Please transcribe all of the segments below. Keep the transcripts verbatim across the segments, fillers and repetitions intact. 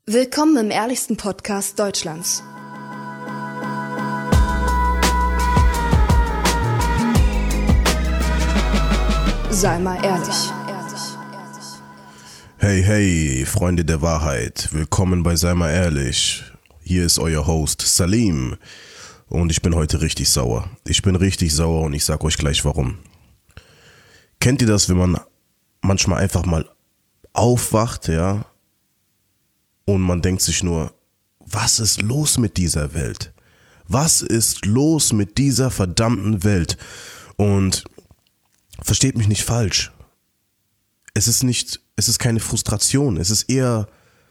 Willkommen im ehrlichsten Podcast Deutschlands. Sei mal ehrlich. Hey, hey, Freunde der Wahrheit, willkommen bei Sei mal ehrlich. Hier ist euer Host Salim und ich bin heute richtig sauer. Ich bin richtig sauer und ich sag euch gleich warum. Kennt ihr das, wenn man manchmal einfach mal aufwacht, ja, und man denkt sich nur, was ist los mit dieser Welt? Was ist los mit dieser verdammten Welt? Und versteht mich nicht falsch. Es ist nicht, es ist keine Frustration. Es ist eher,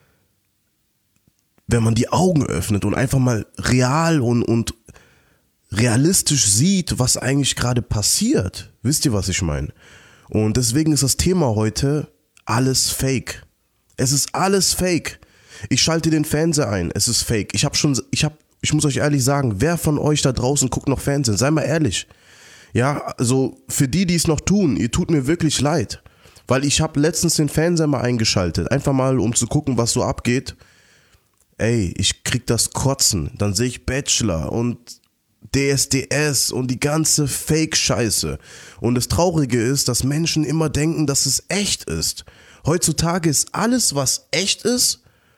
wenn man die Augen öffnet und einfach mal real und, und realistisch sieht, was eigentlich gerade passiert. Wisst ihr, was ich meine? Und deswegen ist das Thema heute alles Fake. Es ist alles Fake. Ich schalte den Fernseher ein, es ist fake. Ich habe schon, ich habe, ich muss euch ehrlich sagen, wer von euch da draußen guckt noch Fernsehen? Sei mal ehrlich. Ja, also für die, die es noch tun, ihr tut mir wirklich leid. Weil ich habe letztens den Fernseher mal eingeschaltet, einfach mal um zu gucken, was so abgeht. Ey, ich krieg das Kotzen. Dann sehe ich Bachelor und D S D S und die ganze Fake-Scheiße. Und das Traurige ist, dass Menschen immer denken, dass es echt ist. Heutzutage ist alles, was echt ist,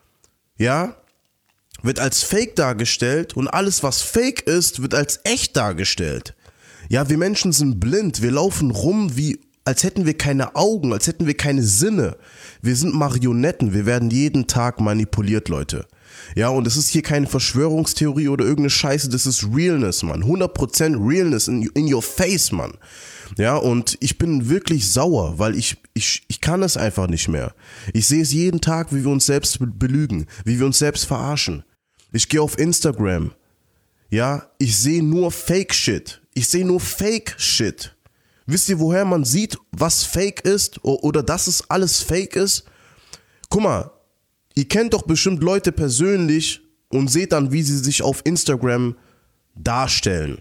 ja, wird als Fake dargestellt und alles, was Fake ist, wird als echt dargestellt. Ja, wir Menschen sind blind, wir laufen rum, wie, als hätten wir keine Augen, als hätten wir keine Sinne. Wir sind Marionetten, wir werden jeden Tag manipuliert, Leute. Ja, und es ist hier keine Verschwörungstheorie oder irgendeine Scheiße, das ist Realness, Mann. hundert Prozent Realness in, in your face, Mann. Ja, und ich bin wirklich sauer, weil ich, ich, ich kann es einfach nicht mehr. Ich sehe es jeden Tag, wie wir uns selbst belügen, wie wir uns selbst verarschen. Ich gehe auf Instagram, ja, ich sehe nur Fake-Shit. Ich sehe nur Fake-Shit. Wisst ihr, woher man sieht, was Fake ist oder dass es alles Fake ist? Guck mal, ihr kennt doch bestimmt Leute persönlich und seht dann, wie sie sich auf Instagram darstellen.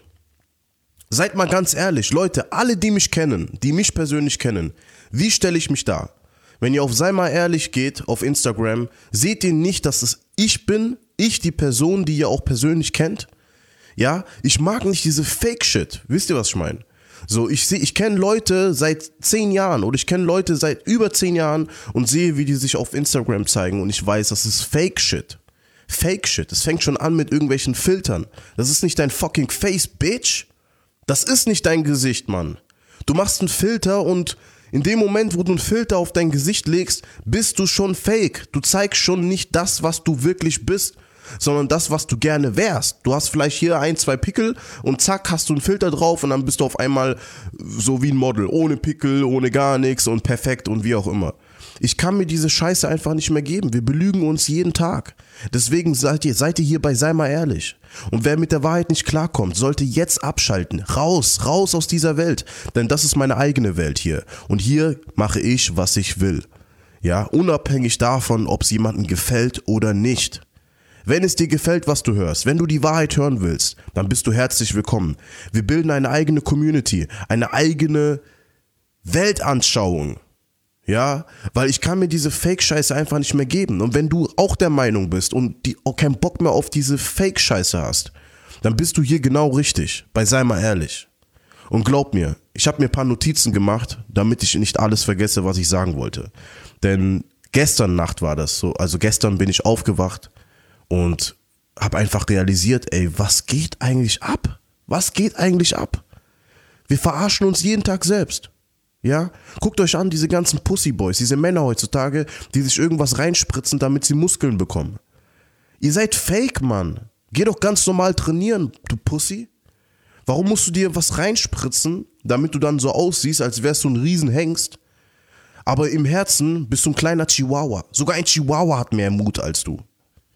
Seid mal ganz ehrlich, Leute, alle, die mich kennen, die mich persönlich kennen, wie stelle ich mich dar? Wenn ihr auf Sei mal ehrlich geht, auf Instagram, seht ihr nicht, dass es ich bin, ich die Person, die ihr auch persönlich kennt? Ja, ich mag nicht diese Fake-Shit, wisst ihr, was ich meine? So, ich sehe, ich kenne Leute seit zehn Jahren oder ich kenne Leute seit über zehn Jahren und sehe, wie die sich auf Instagram zeigen und ich weiß, das ist Fake-Shit. Fake-Shit, das fängt schon an mit irgendwelchen Filtern. Das ist nicht dein fucking Face, Bitch. Das ist nicht dein Gesicht, Mann. Du machst einen Filter und in dem Moment, wo du einen Filter auf dein Gesicht legst, bist du schon fake. Du zeigst schon nicht das, was du wirklich bist, sondern das, was du gerne wärst. Du hast vielleicht hier ein, zwei Pickel und zack, hast du einen Filter drauf und dann bist du auf einmal so wie ein Model. Ohne Pickel, ohne gar nichts und perfekt und wie auch immer. Ich kann mir diese Scheiße einfach nicht mehr geben. Wir belügen uns jeden Tag. Deswegen seid ihr, seid ihr hier bei Sei mal ehrlich. Und wer mit der Wahrheit nicht klarkommt, sollte jetzt abschalten. Raus, raus aus dieser Welt. Denn das ist meine eigene Welt hier. Und hier mache ich, was ich will. Ja, unabhängig davon, ob es jemandem gefällt oder nicht. Wenn es dir gefällt, was du hörst, wenn du die Wahrheit hören willst, dann bist du herzlich willkommen. Wir bilden eine eigene Community, eine eigene Weltanschauung. Ja, weil ich kann mir diese Fake-Scheiße einfach nicht mehr geben. Und wenn du auch der Meinung bist und die auch keinen Bock mehr auf diese Fake-Scheiße hast, dann bist du hier genau richtig, bei Sei mal ehrlich. Und glaub mir, ich habe mir ein paar Notizen gemacht, damit ich nicht alles vergesse, was ich sagen wollte. Denn gestern Nacht war das so, also gestern bin ich aufgewacht und habe einfach realisiert, ey, was geht eigentlich ab? Was geht eigentlich ab? Wir verarschen uns jeden Tag selbst. Ja, guckt euch an, diese ganzen Pussyboys, diese Männer heutzutage, die sich irgendwas reinspritzen, damit sie Muskeln bekommen. Ihr seid fake, Mann. Geh doch ganz normal trainieren, du Pussy. Warum musst du dir was reinspritzen, damit du dann so aussiehst, als wärst du ein Riesenhengst? Aber im Herzen bist du ein kleiner Chihuahua. Sogar ein Chihuahua hat mehr Mut als du.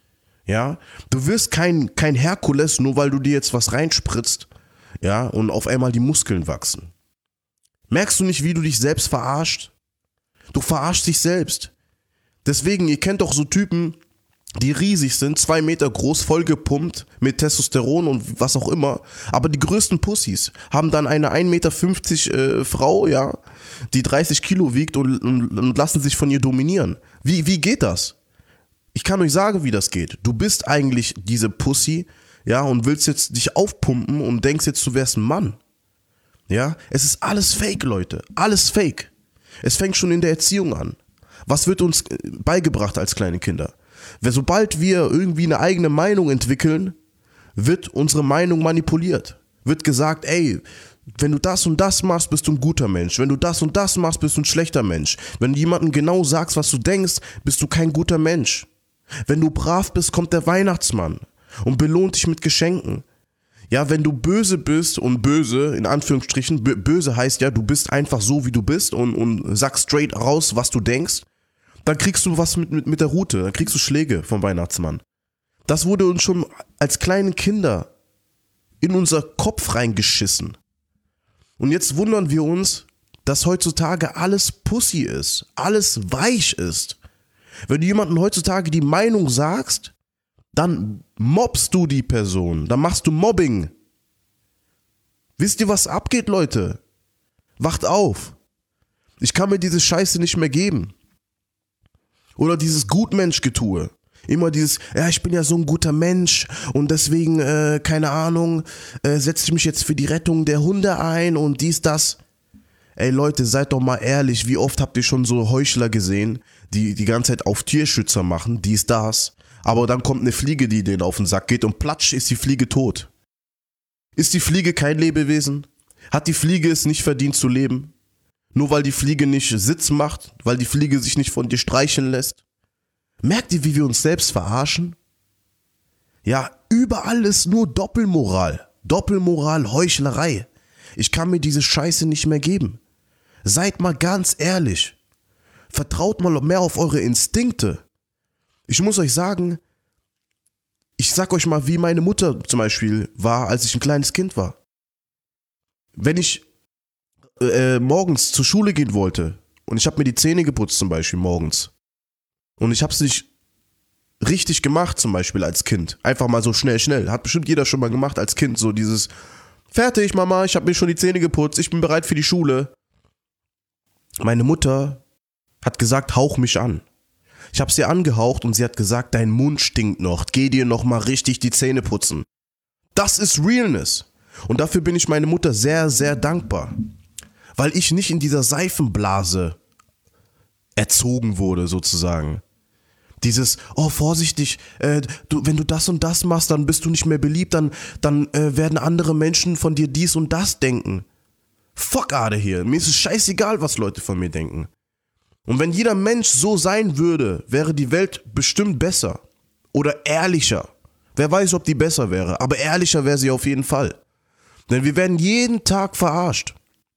Ja, du wirst kein, kein Herkules, nur weil du dir jetzt was reinspritzt, ja, und auf einmal die Muskeln wachsen. Merkst du nicht, wie du dich selbst verarscht? Du verarschst dich selbst. Deswegen, ihr kennt doch so Typen, die riesig sind, zwei Meter groß, vollgepumpt mit Testosteron und was auch immer. Aber die größten Pussys haben dann eine ein Meter fünfzig äh, Frau, ja, die dreißig Kilo wiegt und, und, und lassen sich von ihr dominieren. Wie, wie geht das? ich kann euch sagen, wie das geht. Du bist eigentlich diese Pussy, ja, und willst jetzt dich aufpumpen und denkst jetzt, du wärst ein Mann. Ja, es ist alles Fake, Leute, alles Fake. Es fängt schon in der Erziehung an. Was wird uns beigebracht als kleine Kinder? Weil sobald wir irgendwie eine eigene Meinung entwickeln, wird unsere Meinung manipuliert. Wird gesagt, ey, wenn du das und das machst, bist du ein guter Mensch. Wenn du das und das machst, bist du ein schlechter Mensch. Wenn du jemandem genau sagst, was du denkst, bist du kein guter Mensch. Wenn du brav bist, kommt der Weihnachtsmann und belohnt dich mit Geschenken. Ja, wenn du böse bist und böse, in Anführungsstrichen, böse heißt ja, du bist einfach so, wie du bist und, und sagst straight raus, was du denkst, dann kriegst du was mit, mit, mit der Rute, dann kriegst du Schläge vom Weihnachtsmann. Das wurde uns schon als kleine Kinder in unser Kopf reingeschissen. Und jetzt wundern wir uns, dass heutzutage alles Pussy ist, alles weich ist. Wenn du jemandem heutzutage die Meinung sagst, dann mobst du die Person, dann machst du Mobbing. Wisst ihr, was abgeht, Leute? Wacht auf. Ich kann mir diese Scheiße nicht mehr geben. Oder dieses Gutmensch-Getue. Immer dieses, ja, ich bin ja so ein guter Mensch und deswegen, äh, keine Ahnung, äh, setze ich mich jetzt für die Rettung der Hunde ein und dies, das. Ey Leute, seid doch mal ehrlich, wie oft habt ihr schon so Heuchler gesehen, die die ganze Zeit auf Tierschützer machen, dies, das. Aber dann kommt eine Fliege, die denen auf den Sack geht und platsch ist die Fliege tot. Ist die Fliege kein Lebewesen? Hat die Fliege es nicht verdient zu leben? Nur weil die Fliege nicht Sitz macht, weil die Fliege sich nicht von dir streicheln lässt? Merkt ihr, wie wir uns selbst verarschen? Ja, überall ist nur Doppelmoral. Doppelmoral, Heuchlerei. Ich kann mir diese Scheiße nicht mehr geben. Seid mal ganz ehrlich. Vertraut mal mehr auf eure Instinkte. Ich muss euch sagen, ich sag euch mal, wie meine Mutter zum Beispiel war, als ich ein kleines Kind war. Wenn ich äh, morgens zur Schule gehen wollte und ich habe mir die Zähne geputzt zum Beispiel morgens und ich habe es nicht richtig gemacht zum Beispiel als Kind, einfach mal so schnell, schnell, hat bestimmt jeder schon mal gemacht als Kind, so dieses, fertig Mama, ich habe mir schon die Zähne geputzt, ich bin bereit für die Schule. Meine Mutter hat gesagt, hauch mich an. Ich habe sie angehaucht und sie hat gesagt, dein Mund stinkt noch, geh dir noch mal richtig die Zähne putzen. Das ist Realness. Und dafür bin ich meine Mutter sehr, sehr dankbar. Weil ich nicht in dieser Seifenblase erzogen wurde, sozusagen. Dieses, oh vorsichtig, äh, du, wenn du das und das machst, dann bist du nicht mehr beliebt, dann, dann äh, werden andere Menschen von dir dies und das denken. Fuck out of here, mir ist es scheißegal, was Leute von mir denken. Und wenn jeder Mensch so sein würde, wäre die Welt bestimmt besser oder ehrlicher. Wer weiß, ob die besser wäre, aber ehrlicher wäre sie auf jeden Fall. Denn wir werden jeden Tag verarscht.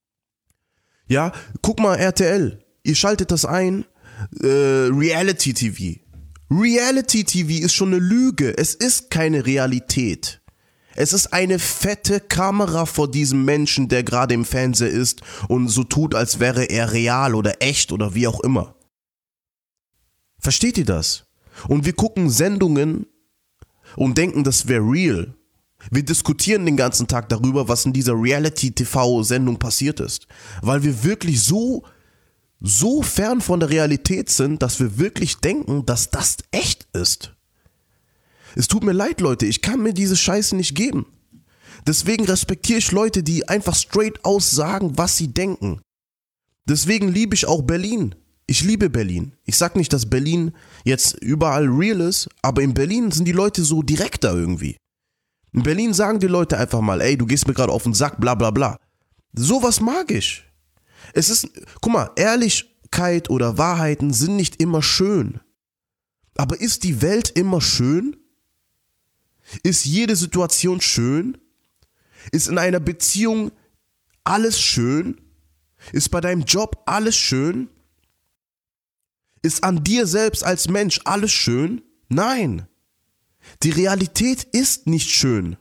Ja, guck mal R T L, ihr schaltet das ein, äh, Reality T V. Reality T V ist schon eine Lüge, es ist keine Realität. Es ist eine fette Kamera vor diesem Menschen, der gerade im Fernseher ist und so tut, als wäre er real oder echt oder wie auch immer. Versteht ihr das? Und wir gucken Sendungen und denken, das wäre real. Wir diskutieren den ganzen Tag darüber, was in dieser Reality-T V-Sendung passiert ist. Weil wir wirklich so, so fern von der Realität sind, dass wir wirklich denken, dass das echt ist. Es tut mir leid, Leute, ich kann mir diese Scheiße nicht geben. Deswegen respektiere ich Leute, die einfach straight aus sagen, was sie denken. Deswegen liebe ich auch Berlin. Ich liebe Berlin. Ich sag nicht, dass Berlin jetzt überall real ist, aber in Berlin sind die Leute so direkter irgendwie. In Berlin sagen die Leute einfach mal, ey, du gehst mir gerade auf den Sack, bla bla bla. Sowas mag ich. Es ist, guck mal, Ehrlichkeit oder Wahrheiten sind nicht immer schön. Aber ist die Welt immer schön? Ist jede Situation schön? Ist in einer Beziehung alles schön? Ist bei deinem Job alles schön? Ist an dir selbst als Mensch alles schön? Nein. Die Realität ist nicht schön.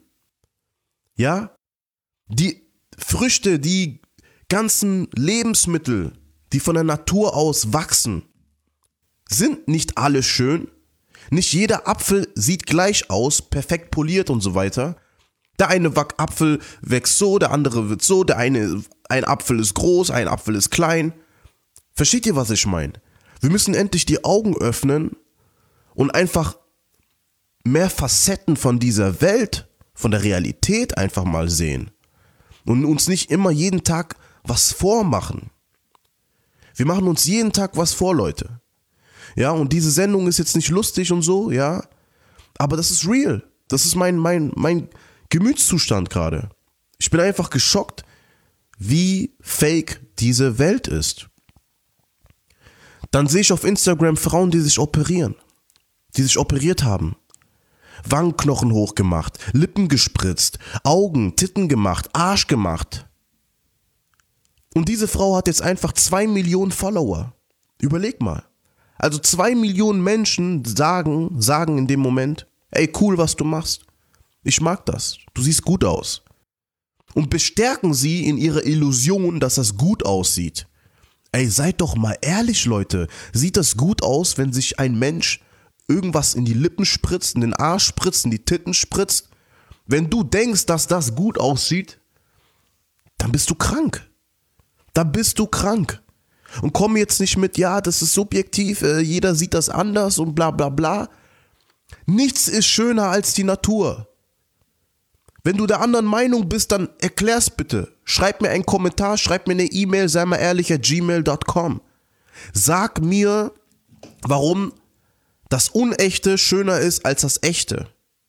Ja? Die Früchte, die ganzen Lebensmittel, die von der Natur aus wachsen, sind nicht alle schön. Nicht jeder Apfel sieht gleich aus, perfekt poliert und so weiter. Der eine Apfel wächst so, der andere wird so, der eine, ein Apfel ist groß, ein Apfel ist klein. Versteht ihr, was ich meine? Wir müssen endlich die Augen öffnen und einfach mehr Facetten von dieser Welt, von der Realität einfach mal sehen und uns nicht immer jeden Tag was vormachen. Wir machen uns jeden Tag was vor, Leute. Ja, und diese Sendung ist jetzt nicht lustig und so, ja, aber das ist real. Das ist mein, mein, mein Gemütszustand gerade. Ich bin einfach geschockt, wie fake diese Welt ist. Dann sehe ich auf Instagram Frauen, die sich operieren, die sich operiert haben. Wangenknochen hochgemacht, Lippen gespritzt, Augen, Titten gemacht, Arsch gemacht. Und diese Frau hat jetzt einfach zwei Millionen Follower. Überleg mal. Also zwei Millionen Menschen sagen, sagen in dem Moment, ey, cool, was du machst. Ich mag das. Du siehst gut aus. Und bestärken sie in ihrer Illusion, dass das gut aussieht. Ey, seid doch mal ehrlich, Leute. Sieht das gut aus, wenn sich ein Mensch irgendwas in die Lippen spritzt, in den Arsch spritzt, in die Titten spritzt? Wenn du denkst, dass das gut aussieht, dann bist du krank. Dann bist du krank. Und komm jetzt nicht mit, ja, das ist subjektiv, äh, jeder sieht das anders und bla bla bla. Nichts ist schöner als die Natur. Wenn du der anderen Meinung bist, dann erklär's bitte. Schreib mir einen Kommentar, schreib mir eine E-Mail, sei mal ehrlich at gmail dot com. Sag mir, warum das Unechte schöner ist als das Echte.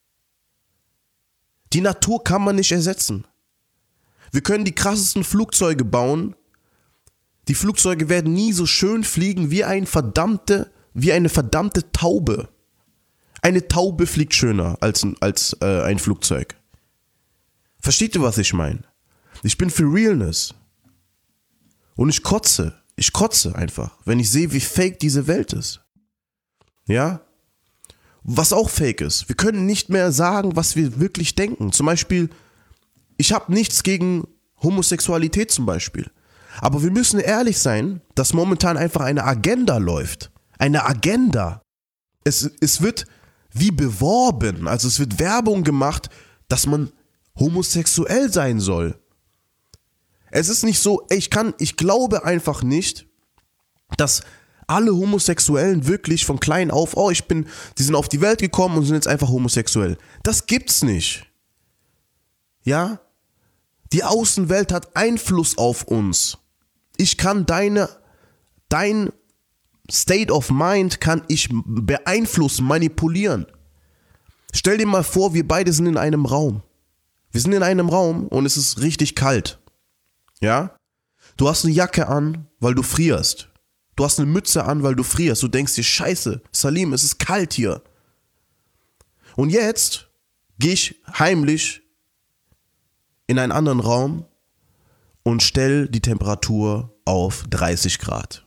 Die Natur kann man nicht ersetzen. Wir können die krassesten Flugzeuge bauen. Die Flugzeuge werden nie so schön fliegen wie, ein verdammte, wie eine verdammte Taube. Eine Taube fliegt schöner als, als äh, ein Flugzeug. Versteht ihr, was ich meine? Ich bin für Realness. Und ich kotze. Ich kotze einfach, wenn ich sehe, wie fake diese Welt ist. Ja? Was auch fake ist. Wir können nicht mehr sagen, was wir wirklich denken. Zum Beispiel, ich habe nichts gegen Homosexualität zum Beispiel. Aber wir müssen ehrlich sein, dass momentan einfach eine Agenda läuft. Eine Agenda. Es, es wird wie beworben, also es wird Werbung gemacht, dass man homosexuell sein soll. Es ist nicht so, ich kann, ich glaube einfach nicht, dass alle Homosexuellen wirklich von klein auf, oh, ich bin, die sind auf die Welt gekommen und sind jetzt einfach homosexuell. Das gibt's nicht. Ja? Die Außenwelt hat Einfluss auf uns. Ich kann deine, dein State of Mind kann ich beeinflussen, manipulieren. Stell dir mal vor, wir beide sind in einem Raum. Wir sind in einem Raum und es ist richtig kalt. Ja? Du hast eine Jacke an, weil du frierst. Du hast eine Mütze an, weil du frierst. Du denkst dir, scheiße, Salim, es ist kalt hier. Und jetzt gehe ich heimlich in einen anderen Raum und stell die Temperatur auf dreißig Grad.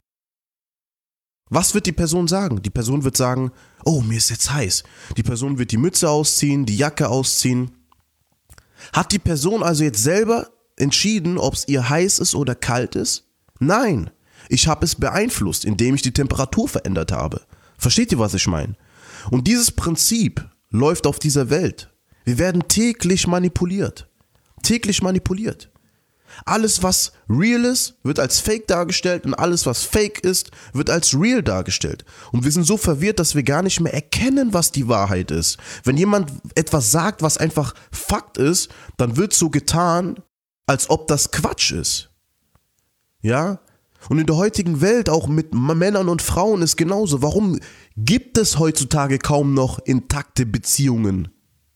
Was wird die Person sagen? Die Person wird sagen, oh, mir ist jetzt heiß. Die Person wird die Mütze ausziehen, die Jacke ausziehen. Hat die Person also jetzt selber entschieden, ob es ihr heiß ist oder kalt ist? Nein, ich habe es beeinflusst, indem ich die Temperatur verändert habe. Versteht ihr, was ich meine? Und dieses Prinzip läuft auf dieser Welt. Wir werden täglich manipuliert. Täglich manipuliert. Alles, was real ist, wird als fake dargestellt und alles, was fake ist, wird als real dargestellt. Und wir sind so verwirrt, dass wir gar nicht mehr erkennen, was die Wahrheit ist. Wenn jemand etwas sagt, was einfach Fakt ist, dann wird so getan, als ob das Quatsch ist. Ja? Und in der heutigen Welt, auch mit Männern und Frauen, ist genauso. Warum gibt es heutzutage kaum noch intakte Beziehungen?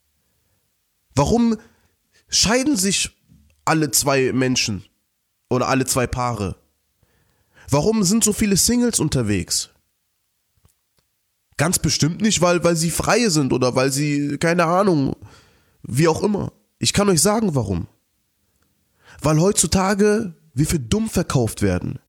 Warum scheiden sich alle zwei Menschen oder alle zwei Paare? Warum sind so viele Singles unterwegs? Ganz bestimmt nicht, weil, weil sie frei sind oder weil sie, keine Ahnung, wie auch immer. Ich kann euch sagen, warum. Weil heutzutage wir für dumm verkauft werden.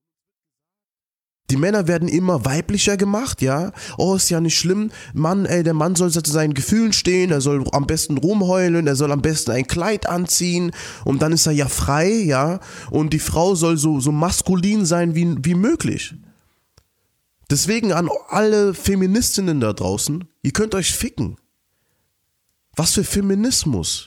Die Männer werden immer weiblicher gemacht, ja. Oh, ist ja nicht schlimm. Mann, ey, der Mann soll zu seinen Gefühlen stehen, er soll am besten rumheulen, er soll am besten ein Kleid anziehen und dann ist er ja frei, ja. Und die Frau soll so, so maskulin sein wie, wie möglich. Deswegen an alle Feministinnen da draußen, ihr könnt euch ficken. Was für Feminismus.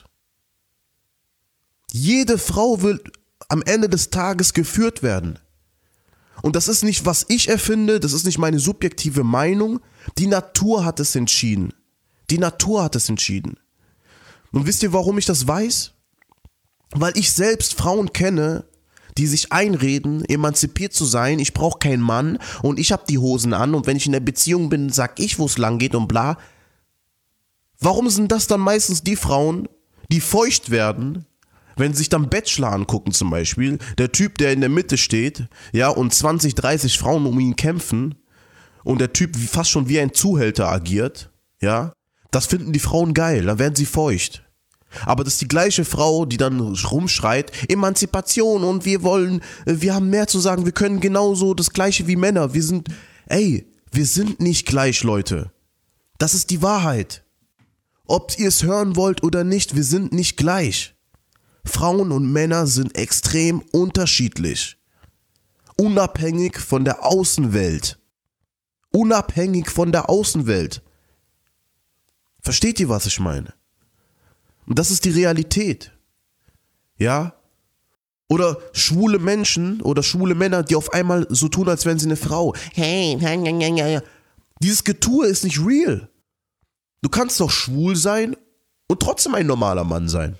Jede Frau will am Ende des Tages geführt werden. Und das ist nicht, was ich erfinde, das ist nicht meine subjektive Meinung. Die Natur hat es entschieden. Die Natur hat es entschieden. Und wisst ihr, warum ich das weiß? Weil ich selbst Frauen kenne, die sich einreden, emanzipiert zu sein, ich brauche keinen Mann und ich habe die Hosen an und wenn ich in der Beziehung bin, sag ich, wo es lang geht und bla. Warum sind das dann meistens die Frauen, die feucht werden, wenn sie sich dann Bachelor angucken zum Beispiel, der Typ, der in der Mitte steht, ja, und zwanzig, dreißig Frauen um ihn kämpfen und der Typ fast schon wie ein Zuhälter agiert, ja, das finden die Frauen geil, dann werden sie feucht. Aber das ist die gleiche Frau, die dann rumschreit, Emanzipation und wir wollen, wir haben mehr zu sagen, wir können genauso das Gleiche wie Männer, wir sind, ey, wir sind nicht gleich, Leute. Das ist die Wahrheit. Ob ihr es hören wollt oder nicht, wir sind nicht gleich. Frauen und Männer sind extrem unterschiedlich. Unabhängig von der Außenwelt. Unabhängig von der Außenwelt. Versteht ihr, was ich meine? Und das ist die Realität. Ja? Oder schwule Menschen oder schwule Männer, die auf einmal so tun, als wären sie eine Frau. Hey, dieses Getue ist nicht real. Du kannst doch schwul sein und trotzdem ein normaler Mann sein.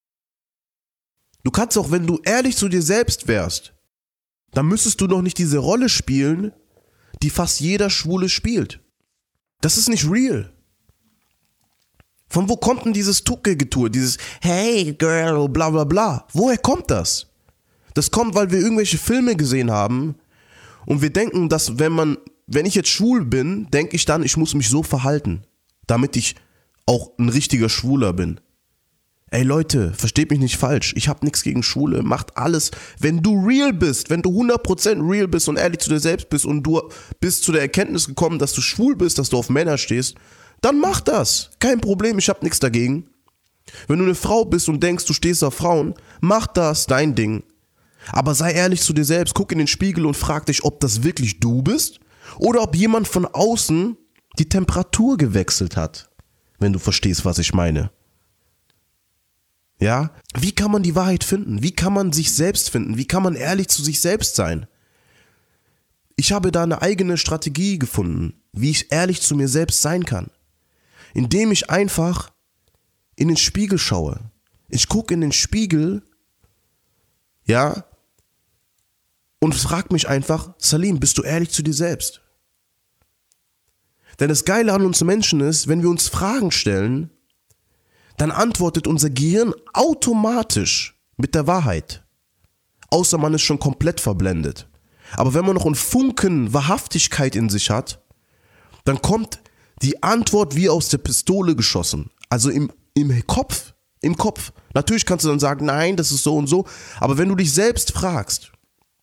Du kannst auch, wenn du ehrlich zu dir selbst wärst, dann müsstest du doch nicht diese Rolle spielen, die fast jeder Schwule spielt. Das ist nicht real. Von wo kommt denn dieses Tucke-Getue, dieses Hey Girl, bla bla bla? Woher kommt das? Das kommt, weil wir irgendwelche Filme gesehen haben und wir denken, dass wenn man, wenn ich jetzt schwul bin, denke ich dann, ich muss mich so verhalten, damit ich auch ein richtiger Schwuler bin. Ey Leute, versteht mich nicht falsch, ich habe nichts gegen Schwule, macht alles, wenn du real bist, wenn du hundert Prozent real bist und ehrlich zu dir selbst bist und du bist zu der Erkenntnis gekommen, dass du schwul bist, dass du auf Männer stehst, dann mach das, kein Problem, ich habe nichts dagegen. Wenn du eine Frau bist und denkst, du stehst auf Frauen, mach das, dein Ding. Aber sei ehrlich zu dir selbst, guck in den Spiegel und frag dich, ob das wirklich du bist oder ob jemand von außen die Temperatur gewechselt hat, wenn du verstehst, was ich meine. Ja, wie kann man die Wahrheit finden? Wie kann man sich selbst finden? Wie kann man ehrlich zu sich selbst sein? Ich habe da eine eigene Strategie gefunden, wie ich ehrlich zu mir selbst sein kann. Indem ich einfach in den Spiegel schaue. Ich gucke in den Spiegel, ja, und frage mich einfach, Salim, bist du ehrlich zu dir selbst? Denn das Geile an uns Menschen ist, wenn wir uns Fragen stellen, dann antwortet unser Gehirn automatisch mit der Wahrheit. Außer man ist schon komplett verblendet. Aber wenn man noch einen Funken Wahrhaftigkeit in sich hat, dann kommt die Antwort wie aus der Pistole geschossen. Also im, im Kopf, im Kopf. Natürlich kannst du dann sagen, nein, das ist so und so. Aber wenn du dich selbst fragst,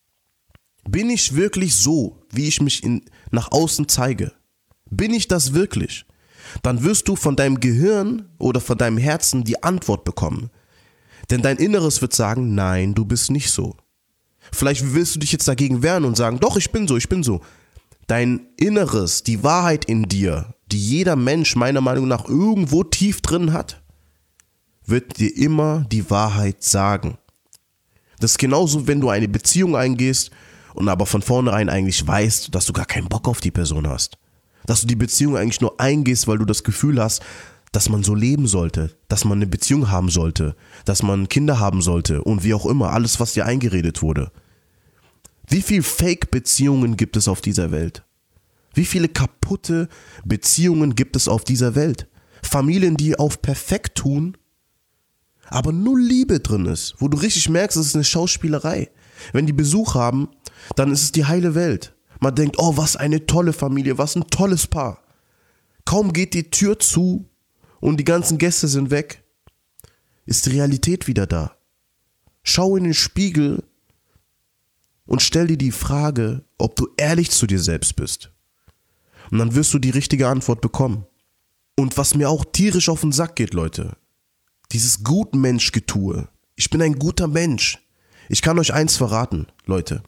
bin ich wirklich so, wie ich mich in, nach außen zeige? Bin ich das wirklich? Dann wirst du von deinem Gehirn oder von deinem Herzen die Antwort bekommen. Denn dein Inneres wird sagen, nein, du bist nicht so. Vielleicht willst du dich jetzt dagegen wehren und sagen, doch, ich bin so, ich bin so. Dein Inneres, die Wahrheit in dir, die jeder Mensch meiner Meinung nach irgendwo tief drin hat, wird dir immer die Wahrheit sagen. Das ist genauso, wenn du eine Beziehung eingehst und aber von vornherein eigentlich weißt, dass du gar keinen Bock auf die Person hast. Dass du die Beziehung eigentlich nur eingehst, weil du das Gefühl hast, dass man so leben sollte, dass man eine Beziehung haben sollte, dass man Kinder haben sollte und wie auch immer, alles, was dir eingeredet wurde. Wie viele Fake-Beziehungen gibt es auf dieser Welt? Wie viele kaputte Beziehungen gibt es auf dieser Welt? Familien, die auf perfekt tun, aber null Liebe drin ist, wo du richtig merkst, es ist eine Schauspielerei. Wenn die Besuch haben, dann ist es die heile Welt. Man denkt, oh, was eine tolle Familie, was ein tolles Paar. Kaum geht die Tür zu und die ganzen Gäste sind weg, ist die Realität wieder da. Schau in den Spiegel und stell dir die Frage, ob du ehrlich zu dir selbst bist. Und dann wirst du die richtige Antwort bekommen. Und was mir auch tierisch auf den Sack geht, Leute, dieses Gutmensch-Getue. Ich bin ein guter Mensch. Ich kann euch eins verraten, Leute.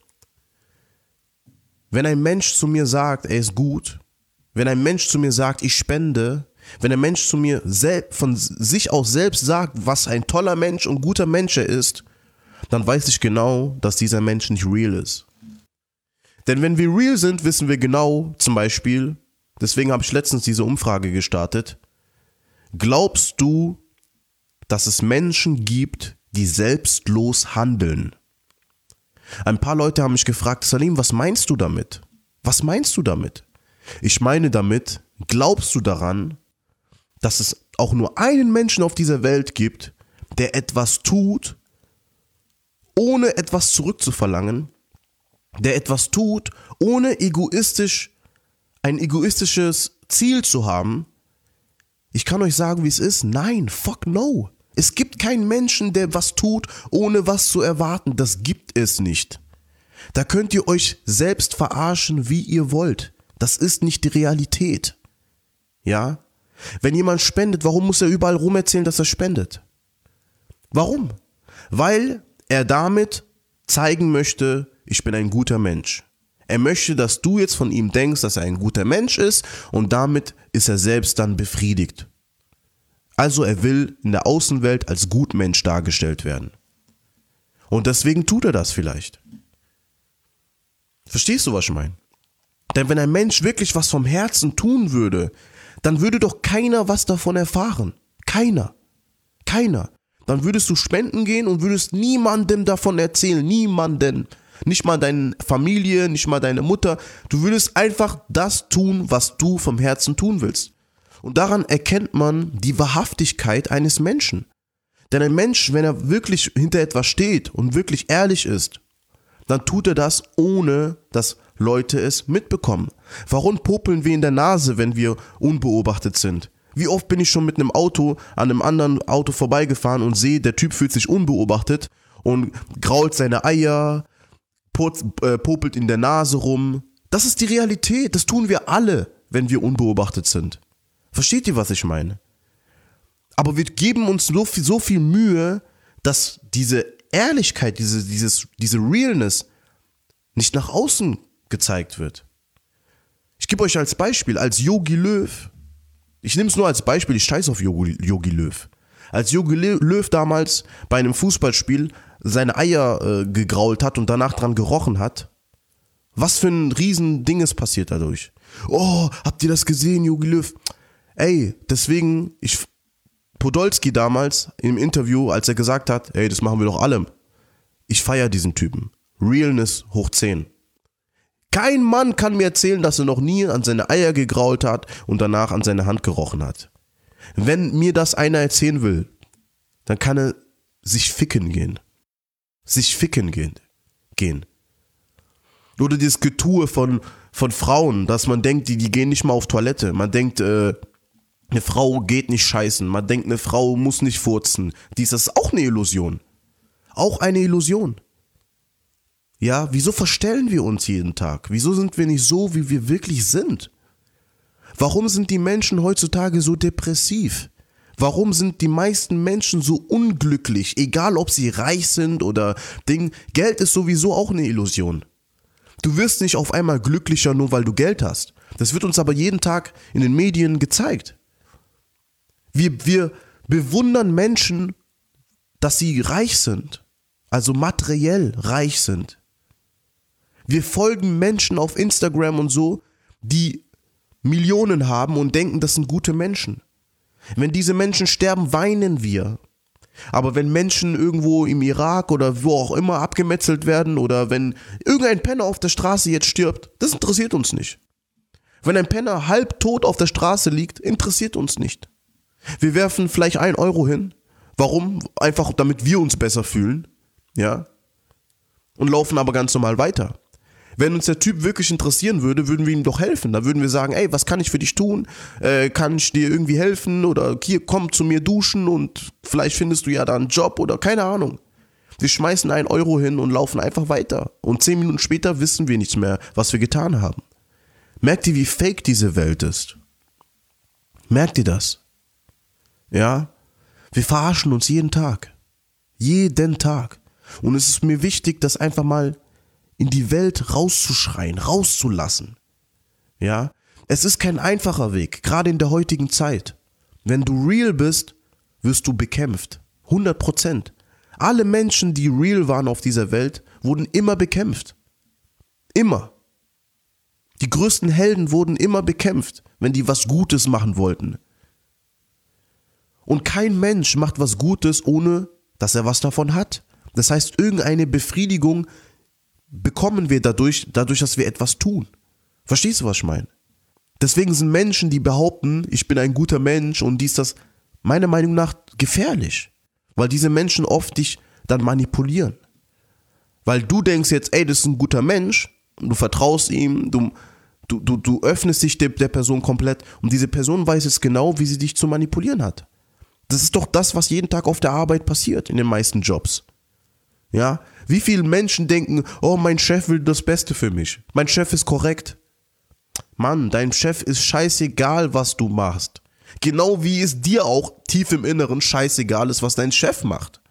Wenn ein Mensch zu mir sagt, er ist gut, wenn ein Mensch zu mir sagt, ich spende, wenn ein Mensch zu mir selbst, von sich aus selbst sagt, was ein toller Mensch und guter Mensch er ist, dann weiß ich genau, dass dieser Mensch nicht real ist. Denn wenn wir real sind, wissen wir genau, zum Beispiel, deswegen habe ich letztens diese Umfrage gestartet, glaubst du, dass es Menschen gibt, die selbstlos handeln? Ein paar Leute haben mich gefragt, Salim, was meinst du damit? Was meinst du damit? Ich meine damit, glaubst du daran, dass es auch nur einen Menschen auf dieser Welt gibt, der etwas tut, ohne etwas zurückzuverlangen, der etwas tut, ohne egoistisch, ein egoistisches Ziel zu haben? Ich kann euch sagen, wie es ist. Nein, fuck no. Es gibt keinen Menschen, der was tut, ohne was zu erwarten. Das gibt es nicht. Da könnt ihr euch selbst verarschen, wie ihr wollt. Das ist nicht die Realität. Ja? Wenn jemand spendet, warum muss er überall rumerzählen, dass er spendet? Warum? Weil er damit zeigen möchte, ich bin ein guter Mensch. Er möchte, dass du jetzt von ihm denkst, dass er ein guter Mensch ist, und damit ist er selbst dann befriedigt. Also er will in der Außenwelt als Gutmensch dargestellt werden. Und deswegen tut er das vielleicht. Verstehst du, was ich meine? Denn wenn ein Mensch wirklich was vom Herzen tun würde, dann würde doch keiner was davon erfahren. Keiner. Keiner. Dann würdest du spenden gehen und würdest niemandem davon erzählen. Niemanden. Nicht mal deine Familie, nicht mal deine Mutter. Du würdest einfach das tun, was du vom Herzen tun willst. Und daran erkennt man die Wahrhaftigkeit eines Menschen. Denn ein Mensch, wenn er wirklich hinter etwas steht und wirklich ehrlich ist, dann tut er das, ohne dass Leute es mitbekommen. Warum popeln wir in der Nase, wenn wir unbeobachtet sind? Wie oft bin ich schon mit einem Auto an einem anderen Auto vorbeigefahren und sehe, der Typ fühlt sich unbeobachtet und grault seine Eier, popelt in der Nase rum. Das ist die Realität, das tun wir alle, wenn wir unbeobachtet sind. Versteht ihr, was ich meine? Aber wir geben uns so viel, so viel Mühe, dass diese Ehrlichkeit, diese, dieses, diese Realness nicht nach außen gezeigt wird. Ich gebe euch als Beispiel, als Yogi Löw, ich nehme es nur als Beispiel, ich scheiße auf Yogi, Yogi Löw. Als Yogi Löw damals bei einem Fußballspiel seine Eier äh, gegrault hat und danach dran gerochen hat, was für ein Riesending ist passiert dadurch. Oh, habt ihr das gesehen, Yogi Löw? Ey, deswegen, ich, Podolski damals im Interview, als er gesagt hat, ey, das machen wir doch alle. Ich feiere diesen Typen. Realness hoch zehn. Kein Mann kann mir erzählen, dass er noch nie an seine Eier gegrault hat und danach an seine Hand gerochen hat. Wenn mir das einer erzählen will, dann kann er sich ficken gehen. Sich ficken gehen. gehen. Oder dieses Getue von, von Frauen, dass man denkt, die, die gehen nicht mal auf Toilette. Man denkt, äh, eine Frau geht nicht scheißen. Man denkt, eine Frau muss nicht furzen. Dies ist auch eine Illusion. Auch eine Illusion. Ja, wieso verstellen wir uns jeden Tag? Wieso sind wir nicht so, wie wir wirklich sind? Warum sind die Menschen heutzutage so depressiv? Warum sind die meisten Menschen so unglücklich, egal ob sie reich sind oder Ding? Geld ist sowieso auch eine Illusion. Du wirst nicht auf einmal glücklicher, nur weil du Geld hast. Das wird uns aber jeden Tag in den Medien gezeigt. Wir, wir bewundern Menschen, dass sie reich sind, also materiell reich sind. Wir folgen Menschen auf Instagram und so, die Millionen haben und denken, das sind gute Menschen. Wenn diese Menschen sterben, weinen wir. Aber wenn Menschen irgendwo im Irak oder wo auch immer abgemetzelt werden oder wenn irgendein Penner auf der Straße jetzt stirbt, das interessiert uns nicht. Wenn ein Penner halbtot auf der Straße liegt, interessiert uns nicht. Wir werfen vielleicht ein Euro hin. Warum? Einfach damit wir uns besser fühlen. Ja. Und laufen aber ganz normal weiter. Wenn uns der Typ wirklich interessieren würde, würden wir ihm doch helfen. Da würden wir sagen, ey, was kann ich für dich tun? Äh, kann ich dir irgendwie helfen? Oder hier, komm zu mir duschen und vielleicht findest du ja da einen Job oder keine Ahnung. Wir schmeißen einen Euro hin und laufen einfach weiter. Und zehn Minuten später wissen wir nichts mehr, was wir getan haben. Merkt ihr, wie fake diese Welt ist? Merkt ihr das? Ja? Wir verarschen uns jeden Tag. Jeden Tag. Und es ist mir wichtig, das einfach mal in die Welt rauszuschreien, rauszulassen. Ja, es ist kein einfacher Weg, gerade in der heutigen Zeit. Wenn du real bist, wirst du bekämpft. hundert Prozent. Alle Menschen, die real waren auf dieser Welt, wurden immer bekämpft. Immer. Die größten Helden wurden immer bekämpft, wenn die was Gutes machen wollten. Und kein Mensch macht was Gutes, ohne dass er was davon hat. Das heißt, irgendeine Befriedigung bekommen wir dadurch, dadurch, dass wir etwas tun. Verstehst du, was ich meine? Deswegen sind Menschen, die behaupten, ich bin ein guter Mensch und dies, das, meiner Meinung nach gefährlich. Weil diese Menschen oft dich dann manipulieren. Weil du denkst jetzt, ey, das ist ein guter Mensch, du vertraust ihm, du, du, du, du öffnest dich der, der Person komplett und diese Person weiß jetzt genau, wie sie dich zu manipulieren hat. Das ist doch das, was jeden Tag auf der Arbeit passiert, in den meisten Jobs. Ja, wie viele Menschen denken, oh, mein Chef will das Beste für mich, mein Chef ist korrekt. Mann, dein Chef ist scheißegal, was du machst. Genau wie es dir auch tief im Inneren scheißegal ist, was dein Chef macht.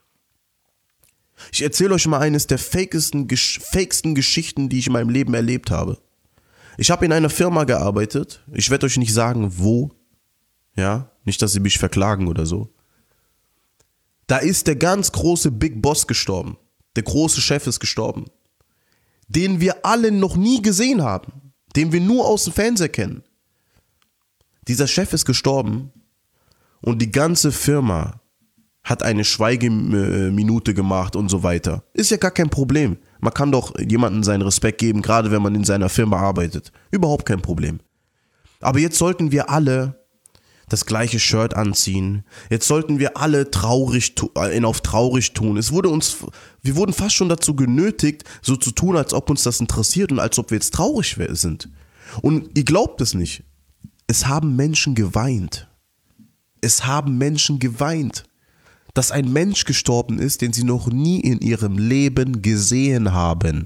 Ich erzähle euch mal eines der fakesten, fakesten Geschichten, die ich in meinem Leben erlebt habe. Ich habe in einer Firma gearbeitet, ich werde euch nicht sagen, wo, ja, nicht, dass sie mich verklagen oder so. Da ist der ganz große Big Boss gestorben, der große Chef ist gestorben, den wir alle noch nie gesehen haben, den wir nur aus dem Fernseher kennen. Dieser Chef ist gestorben und die ganze Firma hat eine Schweigeminute gemacht und so weiter. Ist ja gar kein Problem. Man kann doch jemandem seinen Respekt geben, gerade wenn man in seiner Firma arbeitet. Überhaupt kein Problem. Aber jetzt sollten wir alle das gleiche Shirt anziehen. Jetzt sollten wir alle traurig in auf traurig tun. Es wurde uns, wir wurden fast schon dazu genötigt, so zu tun, als ob uns das interessiert und als ob wir jetzt traurig sind. Und ihr glaubt es nicht. Es haben Menschen geweint. Es haben Menschen geweint, dass ein Mensch gestorben ist, den sie noch nie in ihrem Leben gesehen haben.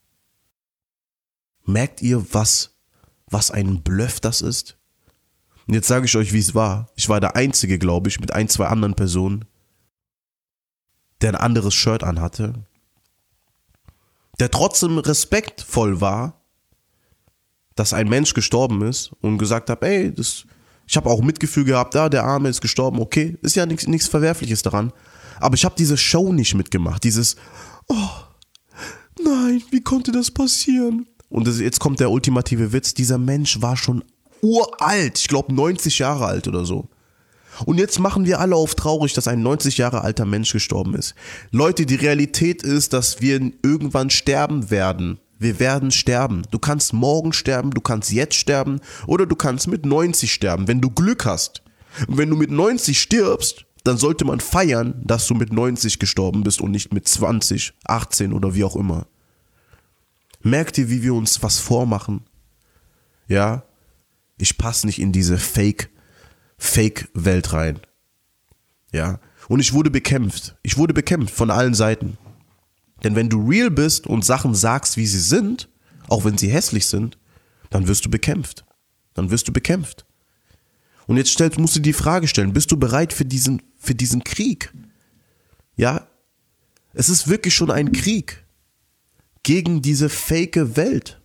Merkt ihr, was, was ein Bluff das ist? Und jetzt sage ich euch, wie es war. Ich war der Einzige, glaube ich, mit ein, zwei anderen Personen, der ein anderes Shirt anhatte, der trotzdem respektvoll war, dass ein Mensch gestorben ist und gesagt hat, ey, das, ich habe auch Mitgefühl gehabt, da, der Arme ist gestorben, okay, ist ja nichts, nichts Verwerfliches daran. Aber ich habe diese Show nicht mitgemacht, dieses, oh, nein, wie konnte das passieren? Und das, jetzt kommt der ultimative Witz, dieser Mensch war schon uralt, ich glaube neunzig Jahre alt oder so. Und jetzt machen wir alle auf traurig, dass ein neunzig Jahre alter Mensch gestorben ist. Leute, die Realität ist, dass wir irgendwann sterben werden. Wir werden sterben. Du kannst morgen sterben, du kannst jetzt sterben oder du kannst mit neunzig sterben, wenn du Glück hast. Und wenn du mit neunzig stirbst, dann sollte man feiern, dass du mit neunzig gestorben bist und nicht mit zwanzig, achtzehn oder wie auch immer. Merkt ihr, wie wir uns was vormachen? Ja, ich passe nicht in diese Fake, Fake-Welt rein. Ja, und ich wurde bekämpft. Ich wurde bekämpft von allen Seiten. Denn wenn du real bist und Sachen sagst, wie sie sind, auch wenn sie hässlich sind, dann wirst du bekämpft. Dann wirst du bekämpft. Und jetzt stellst, musst du die Frage stellen, bist du bereit für diesen, für diesen Krieg? Ja, es ist wirklich schon ein Krieg gegen diese fake Welt.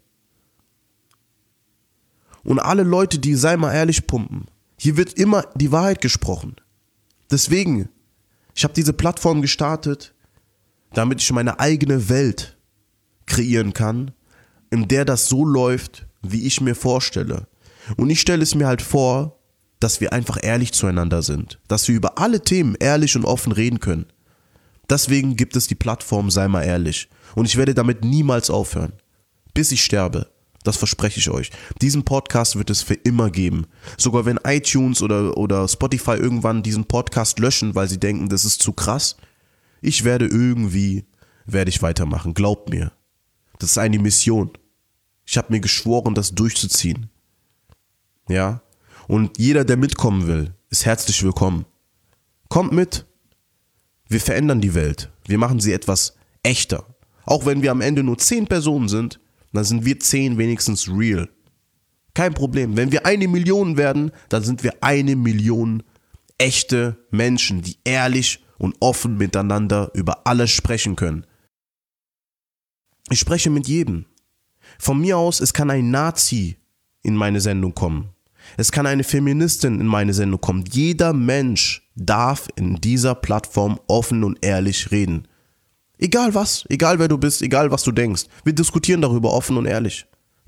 Und alle Leute, die sei mal ehrlich pumpen, hier wird immer die Wahrheit gesprochen. Deswegen, ich habe diese Plattform gestartet, damit ich meine eigene Welt kreieren kann, in der das so läuft, wie ich mir vorstelle. Und ich stelle es mir halt vor, dass wir einfach ehrlich zueinander sind, dass wir über alle Themen ehrlich und offen reden können. Deswegen gibt es die Plattform Sei mal ehrlich. Und ich werde damit niemals aufhören, bis ich sterbe. Das verspreche ich euch. Diesen Podcast wird es für immer geben. Sogar wenn iTunes oder, oder Spotify irgendwann diesen Podcast löschen, weil sie denken, das ist zu krass. Ich werde irgendwie, werde ich weitermachen. Glaubt mir. Das ist eine Mission. Ich habe mir geschworen, das durchzuziehen. Ja? Und jeder, der mitkommen will, ist herzlich willkommen. Kommt mit. Wir verändern die Welt. Wir machen sie etwas echter. Auch wenn wir am Ende nur zehn Personen sind, dann sind wir zehn wenigstens real. Kein Problem. Wenn wir eine Million werden, dann sind wir eine Million echte Menschen, die ehrlich und offen miteinander über alles sprechen können. Ich spreche mit jedem. Von mir aus, es kann ein Nazi in meine Sendung kommen. Es kann eine Feministin in meine Sendung kommen. Jeder Mensch darf in dieser Plattform offen und ehrlich reden. Egal was, egal wer du bist, egal was du denkst. Wir diskutieren darüber offen und ehrlich.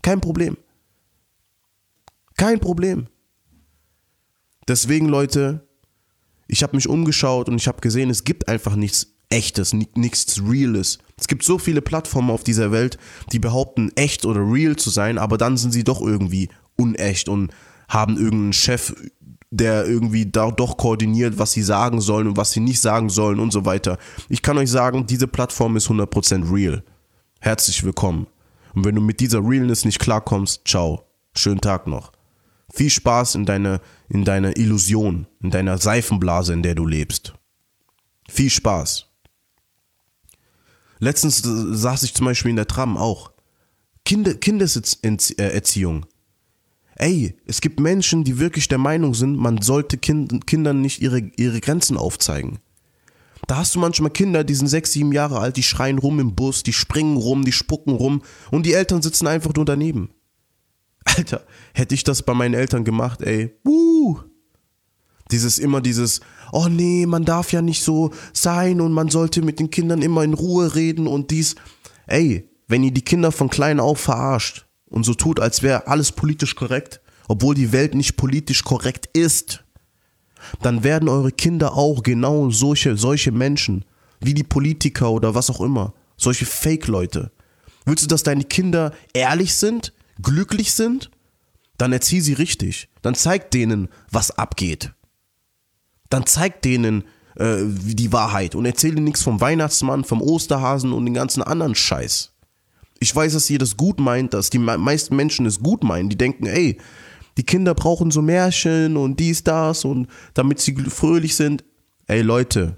Kein Problem. Kein Problem. Deswegen, Leute, ich habe mich umgeschaut und ich habe gesehen, es gibt einfach nichts Echtes, nichts Reales. Es gibt so viele Plattformen auf dieser Welt, die behaupten, echt oder real zu sein, aber dann sind sie doch irgendwie unecht und haben irgendeinen Chef, der irgendwie da doch koordiniert, was sie sagen sollen und was sie nicht sagen sollen und so weiter. Ich kann euch sagen, diese Plattform ist hundert Prozent real. Herzlich willkommen. Und wenn du mit dieser Realness nicht klarkommst, ciao. Schönen Tag noch. Viel Spaß in deiner in deiner Illusion, in deiner Seifenblase, in der du lebst. Viel Spaß. Letztens saß ich zum Beispiel in der Tram auch. Kinder, Kindeserziehung. Ey, es gibt Menschen, die wirklich der Meinung sind, man sollte kind, Kindern nicht ihre, ihre Grenzen aufzeigen. Da hast du manchmal Kinder, die sind sechs, sieben Jahre alt, die schreien rum im Bus, die springen rum, die spucken rum und die Eltern sitzen einfach nur daneben. Alter, hätte ich das bei meinen Eltern gemacht, ey, wuh. Dieses immer dieses, oh nee, man darf ja nicht so sein und man sollte mit den Kindern immer in Ruhe reden und dies. Ey, wenn ihr die Kinder von klein auf verarscht und so tut, als wäre alles politisch korrekt, obwohl die Welt nicht politisch korrekt ist, dann werden eure Kinder auch genau solche, solche Menschen, wie die Politiker oder was auch immer, solche Fake-Leute. Willst du, dass deine Kinder ehrlich sind, glücklich sind? Dann erzieh sie richtig. Dann zeig denen, was abgeht. Dann zeig denen äh, die Wahrheit und erzähl ihnen nichts vom Weihnachtsmann, vom Osterhasen und den ganzen anderen Scheiß. Ich weiß, dass ihr das gut meint, dass die meisten Menschen es gut meinen. Die denken, ey, die Kinder brauchen so Märchen und dies, das und damit sie fröhlich sind. Ey Leute,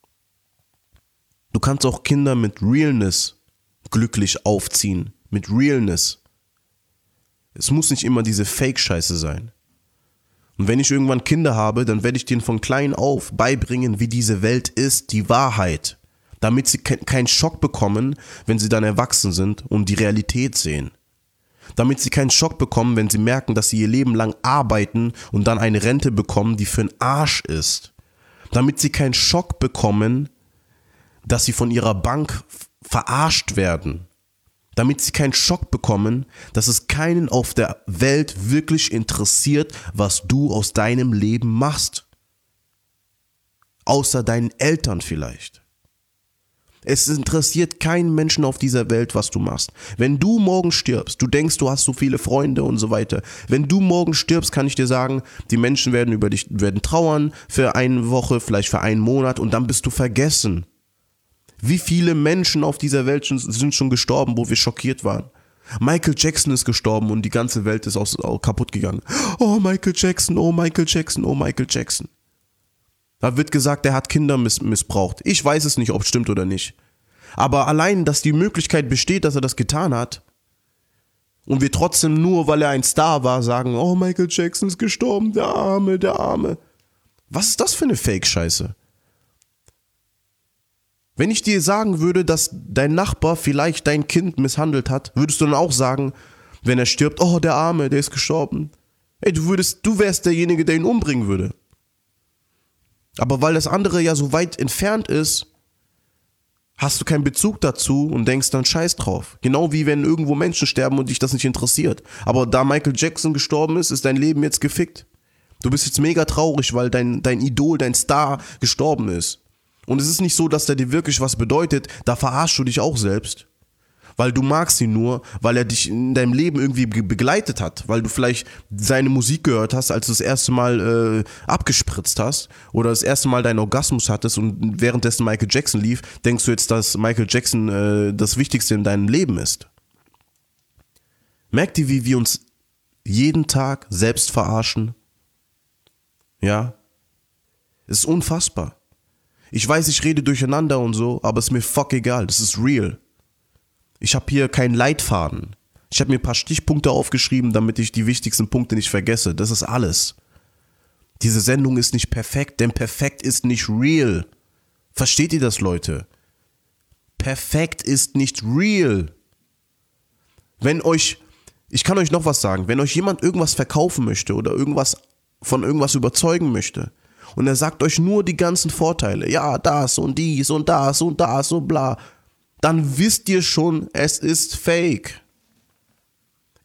du kannst auch Kinder mit Realness glücklich aufziehen. Mit Realness. Es muss nicht immer diese Fake-Scheiße sein. Und wenn ich irgendwann Kinder habe, dann werde ich denen von klein auf beibringen, wie diese Welt ist, die Wahrheit. Damit sie ke- keinen Schock bekommen, wenn sie dann erwachsen sind und die Realität sehen. Damit sie keinen Schock bekommen, wenn sie merken, dass sie ihr Leben lang arbeiten und dann eine Rente bekommen, die für einen Arsch ist. Damit sie keinen Schock bekommen, dass sie von ihrer Bank verarscht werden. Damit sie keinen Schock bekommen, dass es keinen auf der Welt wirklich interessiert, was du aus deinem Leben machst. Außer deinen Eltern vielleicht. Es interessiert keinen Menschen auf dieser Welt, was du machst. Wenn du morgen stirbst, du denkst, du hast so viele Freunde und so weiter. Wenn du morgen stirbst, kann ich dir sagen, die Menschen werden über dich, werden trauern für eine Woche, vielleicht für einen Monat und dann bist du vergessen. Wie viele Menschen auf dieser Welt sind schon gestorben, wo wir schockiert waren? Michael Jackson ist gestorben und die ganze Welt ist aus, auch kaputt gegangen. Oh, Michael Jackson, oh, Michael Jackson, oh, Michael Jackson. Da wird gesagt, er hat Kinder miss- missbraucht. Ich weiß es nicht, ob es stimmt oder nicht. Aber allein, dass die Möglichkeit besteht, dass er das getan hat und wir trotzdem nur, weil er ein Star war, sagen, oh, Michael Jackson ist gestorben, der Arme, der Arme. Was ist das für eine Fake-Scheiße? Wenn ich dir sagen würde, dass dein Nachbar vielleicht dein Kind misshandelt hat, würdest du dann auch sagen, wenn er stirbt, oh, der Arme, der ist gestorben. Ey, du würdest, du wärst derjenige, der ihn umbringen würde. Aber weil das andere ja so weit entfernt ist, hast du keinen Bezug dazu und denkst dann scheiß drauf. Genau wie wenn irgendwo Menschen sterben und dich das nicht interessiert. Aber da Michael Jackson gestorben ist, ist dein Leben jetzt gefickt. Du bist jetzt mega traurig, weil dein, dein Idol, dein Star gestorben ist. Und es ist nicht so, dass der dir wirklich was bedeutet, da verarschst du dich auch selbst. Weil du magst ihn nur, weil er dich in deinem Leben irgendwie begleitet hat. Weil du vielleicht seine Musik gehört hast, als du das erste Mal äh, abgespritzt hast. Oder das erste Mal deinen Orgasmus hattest und währenddessen Michael Jackson lief, denkst du jetzt, dass Michael Jackson äh, das Wichtigste in deinem Leben ist. Merkt ihr, wie wir uns jeden Tag selbst verarschen? Ja? Es ist unfassbar. Ich weiß, ich rede durcheinander und so, aber es ist mir fuck egal, das ist real. Ich habe hier keinen Leitfaden. Ich habe mir ein paar Stichpunkte aufgeschrieben, damit ich die wichtigsten Punkte nicht vergesse. Das ist alles. Diese Sendung ist nicht perfekt, denn perfekt ist nicht real. Versteht ihr das, Leute? Perfekt ist nicht real. Wenn euch, ich kann euch noch was sagen, wenn euch jemand irgendwas verkaufen möchte oder irgendwas von irgendwas überzeugen möchte, und er sagt euch nur die ganzen Vorteile, ja, das und dies und das und das und bla, dann wisst ihr schon, es ist fake.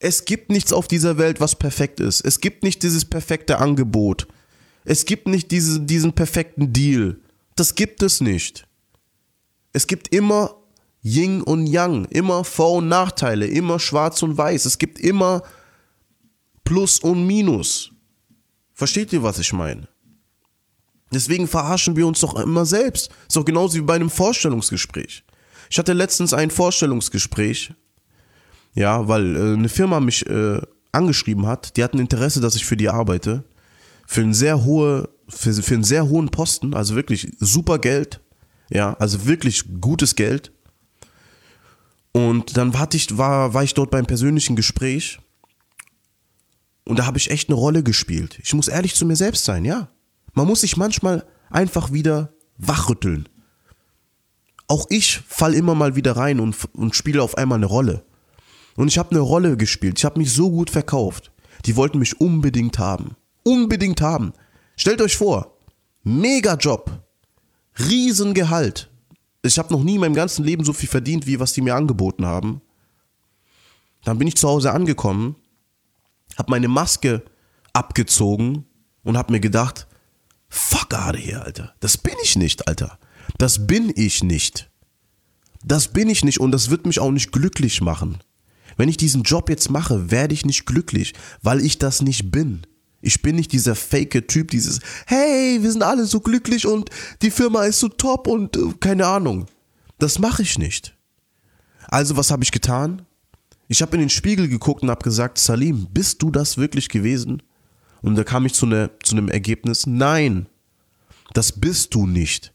Es gibt nichts auf dieser Welt, was perfekt ist. Es gibt nicht dieses perfekte Angebot. Es gibt nicht diese, diesen perfekten Deal. Das gibt es nicht. Es gibt immer Yin und Yang, immer Vor- und Nachteile, immer Schwarz und Weiß. Es gibt immer Plus und Minus. Versteht ihr, was ich meine? Deswegen verarschen wir uns doch immer selbst. Ist doch genauso wie bei einem Vorstellungsgespräch. Ich hatte letztens ein Vorstellungsgespräch, ja, weil äh, eine Firma mich äh, angeschrieben hat. Die hatten Interesse, dass ich für die arbeite. Für einen sehr hohe, für, für einen sehr hohen Posten, also wirklich super Geld. Ja, also wirklich gutes Geld. Und dann war ich, war, war ich dort beim persönlichen Gespräch und da habe ich echt eine Rolle gespielt. Ich muss ehrlich zu mir selbst sein, ja. Man muss sich manchmal einfach wieder wachrütteln. Auch ich falle immer mal wieder rein und, und spiele auf einmal eine Rolle. Und ich habe eine Rolle gespielt, ich habe mich so gut verkauft. Die wollten mich unbedingt haben. Unbedingt haben. Stellt euch vor, mega Job, Riesengehalt. Ich habe noch nie in meinem ganzen Leben so viel verdient, wie was die mir angeboten haben. Dann bin ich zu Hause angekommen, habe meine Maske abgezogen und habe mir gedacht, fuck out of here, Alter. Das bin ich nicht, Alter. Das bin ich nicht. Das bin ich nicht und das wird mich auch nicht glücklich machen. Wenn ich diesen Job jetzt mache, werde ich nicht glücklich, weil ich das nicht bin. Ich bin nicht dieser fake Typ, dieses, hey, wir sind alle so glücklich und die Firma ist so top und äh, keine Ahnung. Das mache ich nicht. Also was habe ich getan? Ich habe in den Spiegel geguckt und habe gesagt, Salim, bist du das wirklich gewesen? Und da kam ich zu, ne, zu einem Ergebnis, nein, das bist du nicht.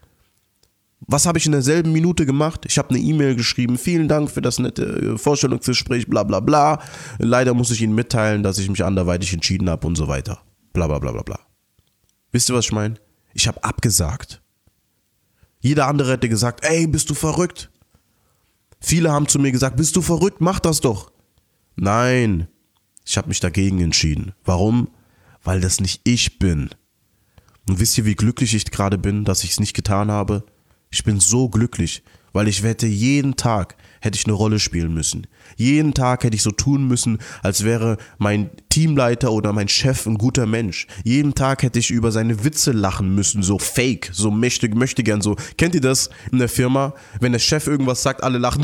Was habe ich in derselben Minute gemacht? Ich habe eine E-Mail geschrieben, vielen Dank für das nette Vorstellungsgespräch, bla bla bla. Leider muss ich Ihnen mitteilen, dass ich mich anderweitig entschieden habe und so weiter. Bla bla bla bla bla. Wisst ihr, was ich meine? Ich habe abgesagt. Jeder andere hätte gesagt, ey, bist du verrückt? Viele haben zu mir gesagt, bist du verrückt? Mach das doch. Nein, ich habe mich dagegen entschieden. Warum? Weil das nicht ich bin. Und wisst ihr, wie glücklich ich gerade bin, dass ich es nicht getan habe? Ich bin so glücklich, weil ich wette, jeden Tag hätte ich eine Rolle spielen müssen. Jeden Tag hätte ich so tun müssen, als wäre mein Teamleiter oder mein Chef ein guter Mensch. Jeden Tag hätte ich über seine Witze lachen müssen, so fake, so möchte, möchte gern so. Kennt ihr das in der Firma? Wenn der Chef irgendwas sagt, alle lachen.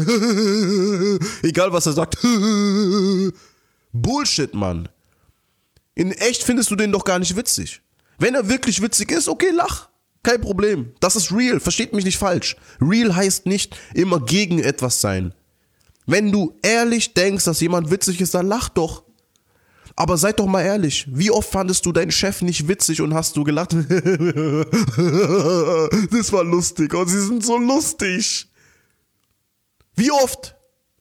Egal was er sagt. Bullshit, Mann. In echt findest du den doch gar nicht witzig. Wenn er wirklich witzig ist, okay, lach. Kein Problem. Das ist real. Versteht mich nicht falsch. Real heißt nicht immer gegen etwas sein. Wenn du ehrlich denkst, dass jemand witzig ist, dann lach doch. Aber seid doch mal ehrlich. Wie oft fandest du deinen Chef nicht witzig und hast du gelacht? Das war lustig. Und sie sind so lustig. Wie oft?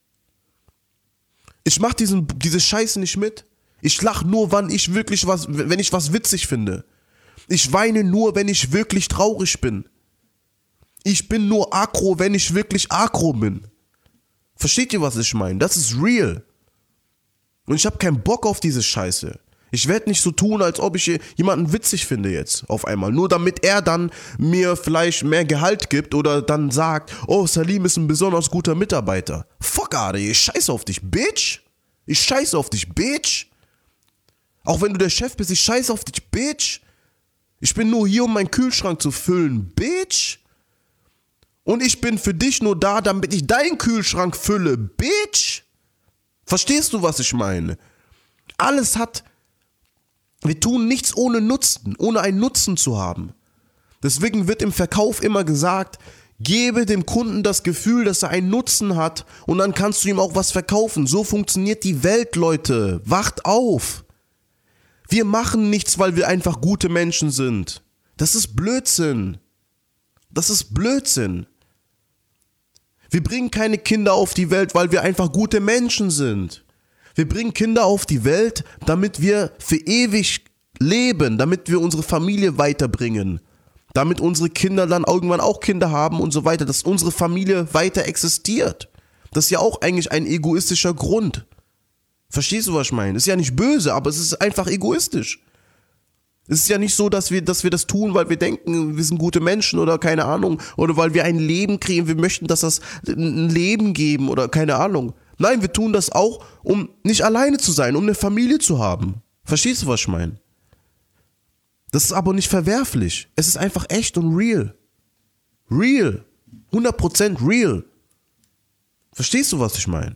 Ich mach diesen, diese Scheiße nicht mit. Ich lach nur, wann ich wirklich was, wenn ich was witzig finde. Ich weine nur, wenn ich wirklich traurig bin. Ich bin nur aggro, wenn ich wirklich aggro bin. Versteht ihr, was ich meine? Das ist real. Und ich habe keinen Bock auf diese Scheiße. Ich werde nicht so tun, als ob ich jemanden witzig finde jetzt auf einmal. Nur damit er dann mir vielleicht mehr Gehalt gibt oder dann sagt, oh, Salim ist ein besonders guter Mitarbeiter. Fuck, Alter, ich scheiße auf dich, Bitch. Ich scheiße auf dich, Bitch. Auch wenn du der Chef bist, ich scheiße auf dich, Bitch. Ich bin nur hier, um meinen Kühlschrank zu füllen, Bitch. Und ich bin für dich nur da, damit ich deinen Kühlschrank fülle, Bitch. Verstehst du, was ich meine? Alles hat, wir tun nichts ohne Nutzen, ohne einen Nutzen zu haben. Deswegen wird im Verkauf immer gesagt, gebe dem Kunden das Gefühl, dass er einen Nutzen hat und dann kannst du ihm auch was verkaufen. So funktioniert die Welt, Leute. Wacht auf. Wir machen nichts, weil wir einfach gute Menschen sind. Das ist Blödsinn. Das ist Blödsinn. Wir bringen keine Kinder auf die Welt, weil wir einfach gute Menschen sind. Wir bringen Kinder auf die Welt, damit wir für ewig leben, damit wir unsere Familie weiterbringen, damit unsere Kinder dann irgendwann auch Kinder haben und so weiter, dass unsere Familie weiter existiert. Das ist ja auch eigentlich ein egoistischer Grund. Verstehst du, was ich meine? Ist ja nicht böse, aber es ist einfach egoistisch. Es ist ja nicht so, dass wir, dass wir das tun, weil wir denken, wir sind gute Menschen oder keine Ahnung, oder weil wir ein Leben kriegen, wir möchten, dass das ein Leben geben oder keine Ahnung. Nein, wir tun das auch, um nicht alleine zu sein, um eine Familie zu haben. Verstehst du, was ich meine? Das ist aber nicht verwerflich. Es ist einfach echt und real. Real. hundert Prozent real. Verstehst du, was ich meine?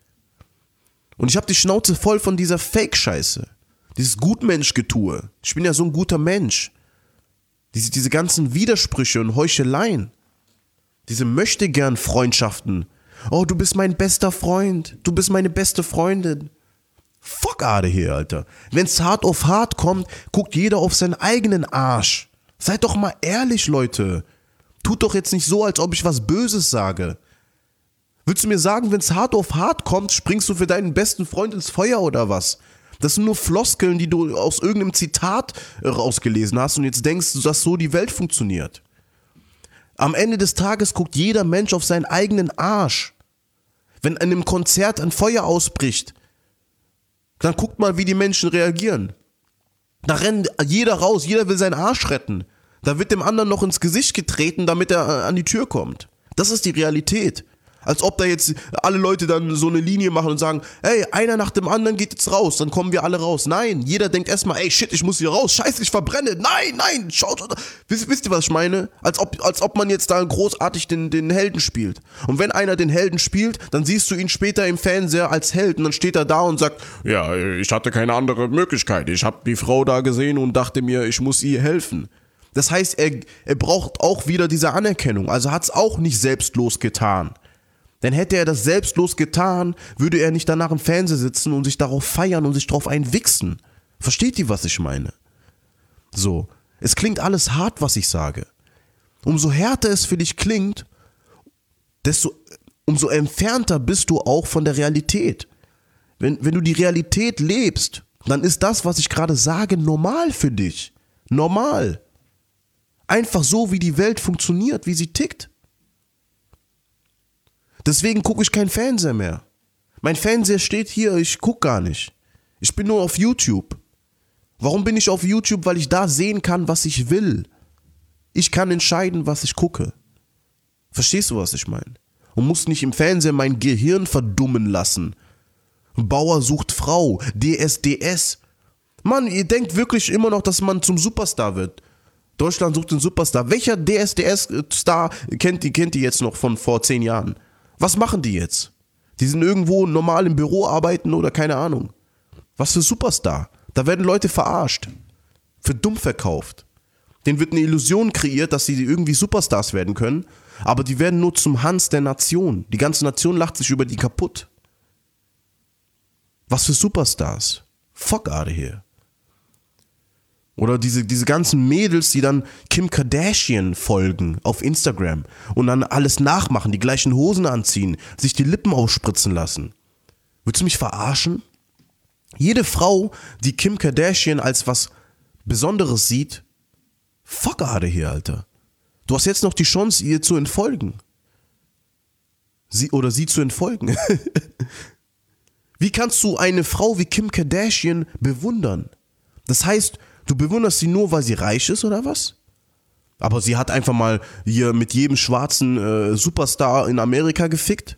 Und ich habe die Schnauze voll von dieser Fake-Scheiße. Dieses Gutmensch-Getue. Ich bin ja so ein guter Mensch. Diese, diese ganzen Widersprüche und Heucheleien. Diese Möchtegern-Freundschaften. Oh, du bist mein bester Freund. Du bist meine beste Freundin. Fuck out of here, Alter. Wenn's hart auf hart kommt, guckt jeder auf seinen eigenen Arsch. Seid doch mal ehrlich, Leute. Tut doch jetzt nicht so, als ob ich was Böses sage. Willst du mir sagen, wenn's hart auf hart kommt, springst du für deinen besten Freund ins Feuer oder was? Das sind nur Floskeln, die du aus irgendeinem Zitat rausgelesen hast und jetzt denkst du, dass so die Welt funktioniert. Am Ende des Tages guckt jeder Mensch auf seinen eigenen Arsch. Wenn in einem Konzert ein Feuer ausbricht, dann guckt mal, wie die Menschen reagieren. Da rennt jeder raus, jeder will seinen Arsch retten. Da wird dem anderen noch ins Gesicht getreten, damit er an die Tür kommt. Das ist die Realität. Als ob da jetzt alle Leute dann so eine Linie machen und sagen, hey, einer nach dem anderen geht jetzt raus, dann kommen wir alle raus. Nein, jeder denkt erstmal, ey, shit, ich muss hier raus, scheiße, ich verbrenne. Nein, nein, schaut, wisst, wisst ihr, was ich meine? Als ob, als ob man jetzt da großartig den, den Helden spielt. Und wenn einer den Helden spielt, dann siehst du ihn später im Fernseher als Held und dann steht er da und sagt, ja, ich hatte keine andere Möglichkeit. Ich habe die Frau da gesehen und dachte mir, ich muss ihr helfen. Das heißt, er, er braucht auch wieder diese Anerkennung, also hat es auch nicht selbstlos getan. Denn hätte er das selbstlos getan, würde er nicht danach im Fernsehen sitzen und sich darauf feiern und sich darauf einwichsen. Versteht ihr, was ich meine? So, es klingt alles hart, was ich sage. Umso härter es für dich klingt, desto, umso entfernter bist du auch von der Realität. Wenn, wenn du die Realität lebst, dann ist das, was ich gerade sage, normal für dich. Normal. Einfach so, wie die Welt funktioniert, wie sie tickt. Deswegen gucke ich kein Fernseher mehr. Mein Fernseher steht hier, ich gucke gar nicht. Ich bin nur auf YouTube. Warum bin ich auf YouTube? Weil ich da sehen kann, was ich will. Ich kann entscheiden, was ich gucke. Verstehst du, was ich meine? Und muss nicht im Fernseher mein Gehirn verdummen lassen. Bauer sucht Frau, D S D S. Mann, ihr denkt wirklich immer noch, dass man zum Superstar wird. Deutschland sucht den Superstar. Welcher D S D S-Star kennt die, kennt die jetzt noch von vor zehn Jahren? Was machen die jetzt? Die sind irgendwo normal im Büro arbeiten oder keine Ahnung. Was für Superstar? Da werden Leute verarscht. Für dumm verkauft. Denen wird eine Illusion kreiert, dass sie irgendwie Superstars werden können, aber die werden nur zum Hans der Nation. Die ganze Nation lacht sich über die kaputt. Was für Superstars? Fuck out of here. Oder diese, diese ganzen Mädels, die dann Kim Kardashian folgen auf Instagram und dann alles nachmachen, die gleichen Hosen anziehen, sich die Lippen ausspritzen lassen. Willst du mich verarschen? Jede Frau, die Kim Kardashian als was Besonderes sieht, fuck out of here, Alter. Du hast jetzt noch die Chance, ihr zu entfolgen. Sie oder sie zu entfolgen. Wie kannst du eine Frau wie Kim Kardashian bewundern? Das heißt, du bewunderst sie nur, weil sie reich ist oder was? Aber sie hat einfach mal hier mit jedem schwarzen äh, Superstar in Amerika gefickt.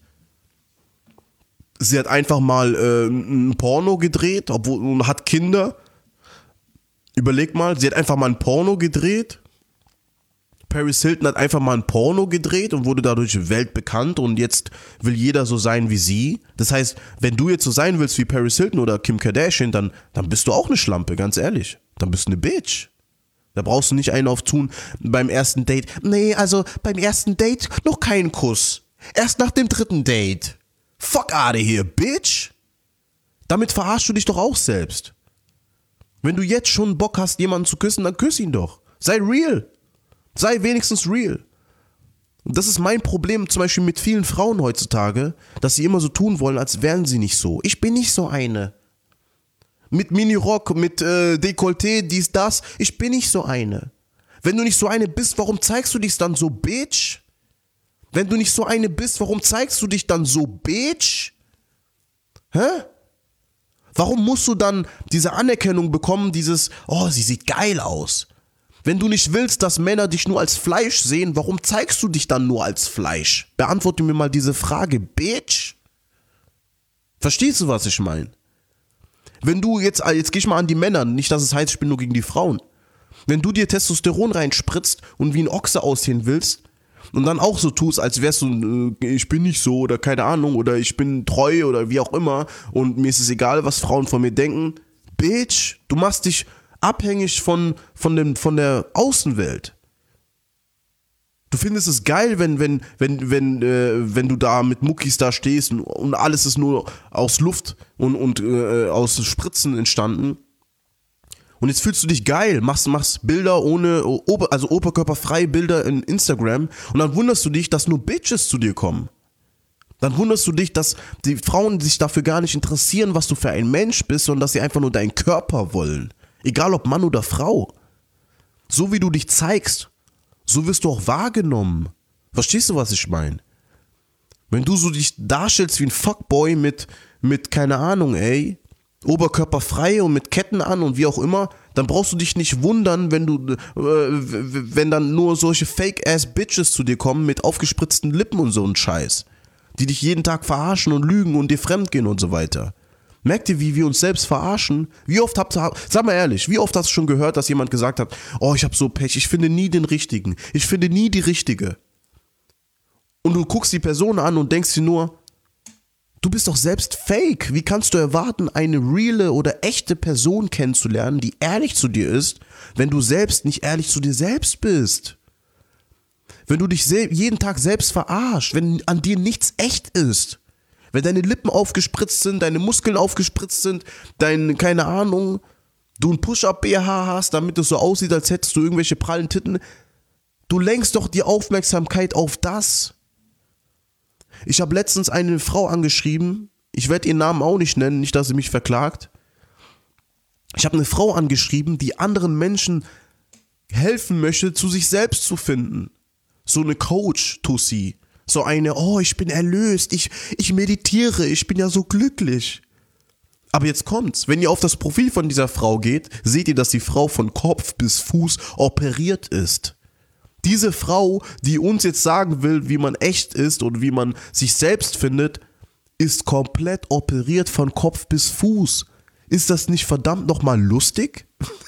Sie hat einfach mal äh, ein Porno gedreht, obwohl und hat Kinder. Überleg mal, sie hat einfach mal ein Porno gedreht. Paris Hilton hat einfach mal ein Porno gedreht und wurde dadurch weltbekannt und jetzt will jeder so sein wie sie. Das heißt, wenn du jetzt so sein willst wie Paris Hilton oder Kim Kardashian, dann, dann bist du auch eine Schlampe, ganz ehrlich. Dann bist du eine Bitch. Da brauchst du nicht einen auftun beim ersten Date. Nee, also beim ersten Date noch keinen Kuss. Erst nach dem dritten Date. Fuck out of here, Bitch. Damit verarschst du dich doch auch selbst. Wenn du jetzt schon Bock hast, jemanden zu küssen, dann küss ihn doch. Sei real. Sei wenigstens real. Und das ist mein Problem zum Beispiel mit vielen Frauen heutzutage, dass sie immer so tun wollen, als wären sie nicht so. Ich bin nicht so eine. Mit Minirock, mit äh, Dekolleté, dies, das. Ich bin nicht so eine. Wenn du nicht so eine bist, warum zeigst du dich dann so, Bitch? Wenn du nicht so eine bist, warum zeigst du dich dann so, Bitch? Hä? Warum musst du dann diese Anerkennung bekommen, dieses, oh, sie sieht geil aus? Wenn du nicht willst, dass Männer dich nur als Fleisch sehen, warum zeigst du dich dann nur als Fleisch? Beantworte mir mal diese Frage, Bitch. Verstehst du, was ich meine? Wenn du jetzt, jetzt gehe ich mal an die Männer, nicht, dass es heißt, ich bin nur gegen die Frauen. Wenn du dir Testosteron reinspritzt und wie ein Ochse aussehen willst und dann auch so tust, als wärst du, äh, ich bin nicht so oder keine Ahnung oder ich bin treu oder wie auch immer und mir ist es egal, was Frauen von mir denken, Bitch, du machst dich abhängig von, von, dem, von der Außenwelt. Du findest es geil, wenn, wenn, wenn, wenn, äh, wenn du da mit Muckis da stehst und, und alles ist nur aus Luft und, und äh, aus Spritzen entstanden. Und jetzt fühlst du dich geil, machst, machst Bilder ohne, also oberkörperfreie Bilder in Instagram und dann wunderst du dich, dass nur Bitches zu dir kommen. Dann wunderst du dich, dass die Frauen sich dafür gar nicht interessieren, was du für ein Mensch bist, sondern dass sie einfach nur deinen Körper wollen. Egal ob Mann oder Frau. So wie du dich zeigst, so wirst du auch wahrgenommen. Verstehst du, was ich meine? Wenn du so dich darstellst wie ein Fuckboy mit, mit keine Ahnung, ey, oberkörperfrei und mit Ketten an und wie auch immer, dann brauchst du dich nicht wundern, wenn du, äh, wenn dann nur solche Fake-Ass-Bitches zu dir kommen mit aufgespritzten Lippen und so ein Scheiß, die dich jeden Tag verarschen und lügen und dir fremdgehen und so weiter. Merkt ihr, wie wir uns selbst verarschen? Wie oft habt ihr, sag mal ehrlich, wie oft hast du schon gehört, dass jemand gesagt hat, oh, ich hab so Pech, ich finde nie den Richtigen, ich finde nie die Richtige. Und du guckst die Person an und denkst dir nur, du bist doch selbst fake. Wie kannst du erwarten, eine reale oder echte Person kennenzulernen, die ehrlich zu dir ist, wenn du selbst nicht ehrlich zu dir selbst bist? Wenn du dich sel- jeden Tag selbst verarscht, wenn an dir nichts echt ist. Wenn deine Lippen aufgespritzt sind, deine Muskeln aufgespritzt sind, dein, keine Ahnung, du ein Push-Up-B H hast, damit es so aussieht, als hättest du irgendwelche prallen Titten. Du lenkst doch die Aufmerksamkeit auf das. Ich habe letztens eine Frau angeschrieben, ich werde ihren Namen auch nicht nennen, nicht, dass sie mich verklagt. Ich habe eine Frau angeschrieben, die anderen Menschen helfen möchte, zu sich selbst zu finden. So eine Coach-Tussi. So eine, oh, ich bin erlöst, ich, ich meditiere, ich bin ja so glücklich. Aber jetzt kommt's, wenn ihr auf das Profil von dieser Frau geht, seht ihr, dass die Frau von Kopf bis Fuß operiert ist. Diese Frau, die uns jetzt sagen will, wie man echt ist und wie man sich selbst findet, ist komplett operiert von Kopf bis Fuß. Ist das nicht verdammt nochmal lustig?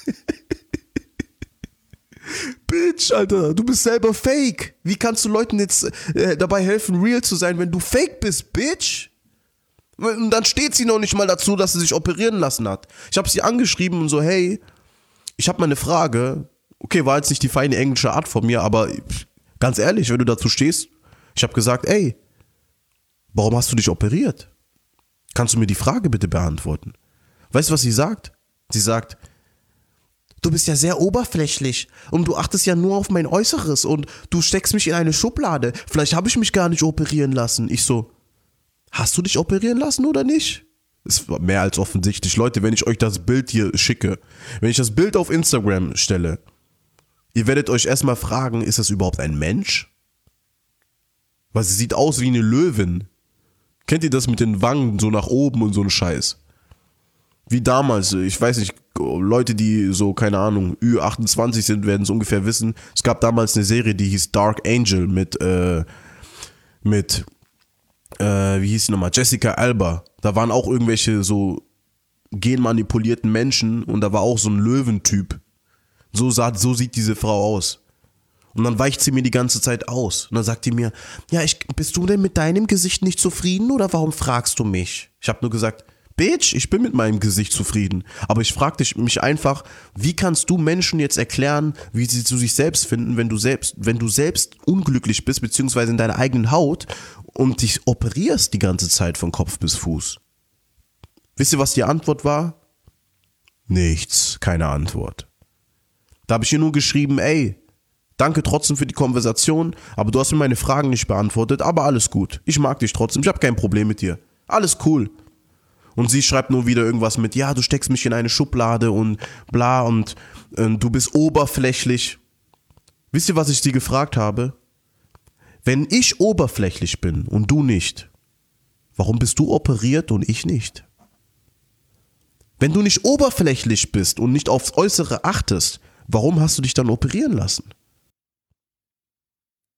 Bitch, Alter, du bist selber fake. Wie kannst du Leuten jetzt äh, dabei helfen, real zu sein, wenn du fake bist, Bitch? Und dann steht sie noch nicht mal dazu, dass sie sich operieren lassen hat. Ich habe sie angeschrieben und so, hey, ich habe mal eine Frage. Okay, war jetzt nicht die feine englische Art von mir, aber ganz ehrlich, wenn du dazu stehst, ich habe gesagt, ey, warum hast du dich operiert? Kannst du mir die Frage bitte beantworten? Weißt du, was sie sagt? Sie sagt, du bist ja sehr oberflächlich und du achtest ja nur auf mein Äußeres und du steckst mich in eine Schublade. Vielleicht habe ich mich gar nicht operieren lassen. Ich so, hast du dich operieren lassen oder nicht? Ist mehr als offensichtlich. Leute, wenn ich euch das Bild hier schicke, wenn ich das Bild auf Instagram stelle, ihr werdet euch erstmal fragen, ist das überhaupt ein Mensch? Weil sie sieht aus wie eine Löwin. Kennt ihr das mit den Wangen so nach oben und so ein Scheiß? Wie damals, ich weiß nicht, Leute, die so, keine Ahnung, Ü achtundzwanzig sind, werden es ungefähr wissen. Es gab damals eine Serie, die hieß Dark Angel mit, äh, mit, äh, wie hieß die nochmal, Jessica Alba. Da waren auch irgendwelche so genmanipulierten Menschen und da war auch so ein Löwentyp. So, sah, so sieht diese Frau aus. Und dann weicht sie mir die ganze Zeit aus. Und dann sagt die mir, ja, ich, bist du denn mit deinem Gesicht nicht zufrieden oder warum fragst du mich? Ich habe nur gesagt, Bitch, ich bin mit meinem Gesicht zufrieden. Aber ich frage dich mich einfach, wie kannst du Menschen jetzt erklären, wie sie zu sich selbst finden, wenn du selbst, wenn du selbst unglücklich bist, beziehungsweise in deiner eigenen Haut und dich operierst die ganze Zeit von Kopf bis Fuß? Wisst ihr, was die Antwort war? Nichts, keine Antwort. Da habe ich ihr nur geschrieben, ey, danke trotzdem für die Konversation, aber du hast mir meine Fragen nicht beantwortet, aber alles gut. Ich mag dich trotzdem, ich habe kein Problem mit dir. Alles cool. Und sie schreibt nur wieder irgendwas mit, ja, du steckst mich in eine Schublade und bla und äh, du bist oberflächlich. Wisst ihr, was ich sie gefragt habe? Wenn ich oberflächlich bin und du nicht, warum bist du operiert und ich nicht? Wenn du nicht oberflächlich bist und nicht aufs Äußere achtest, warum hast du dich dann operieren lassen?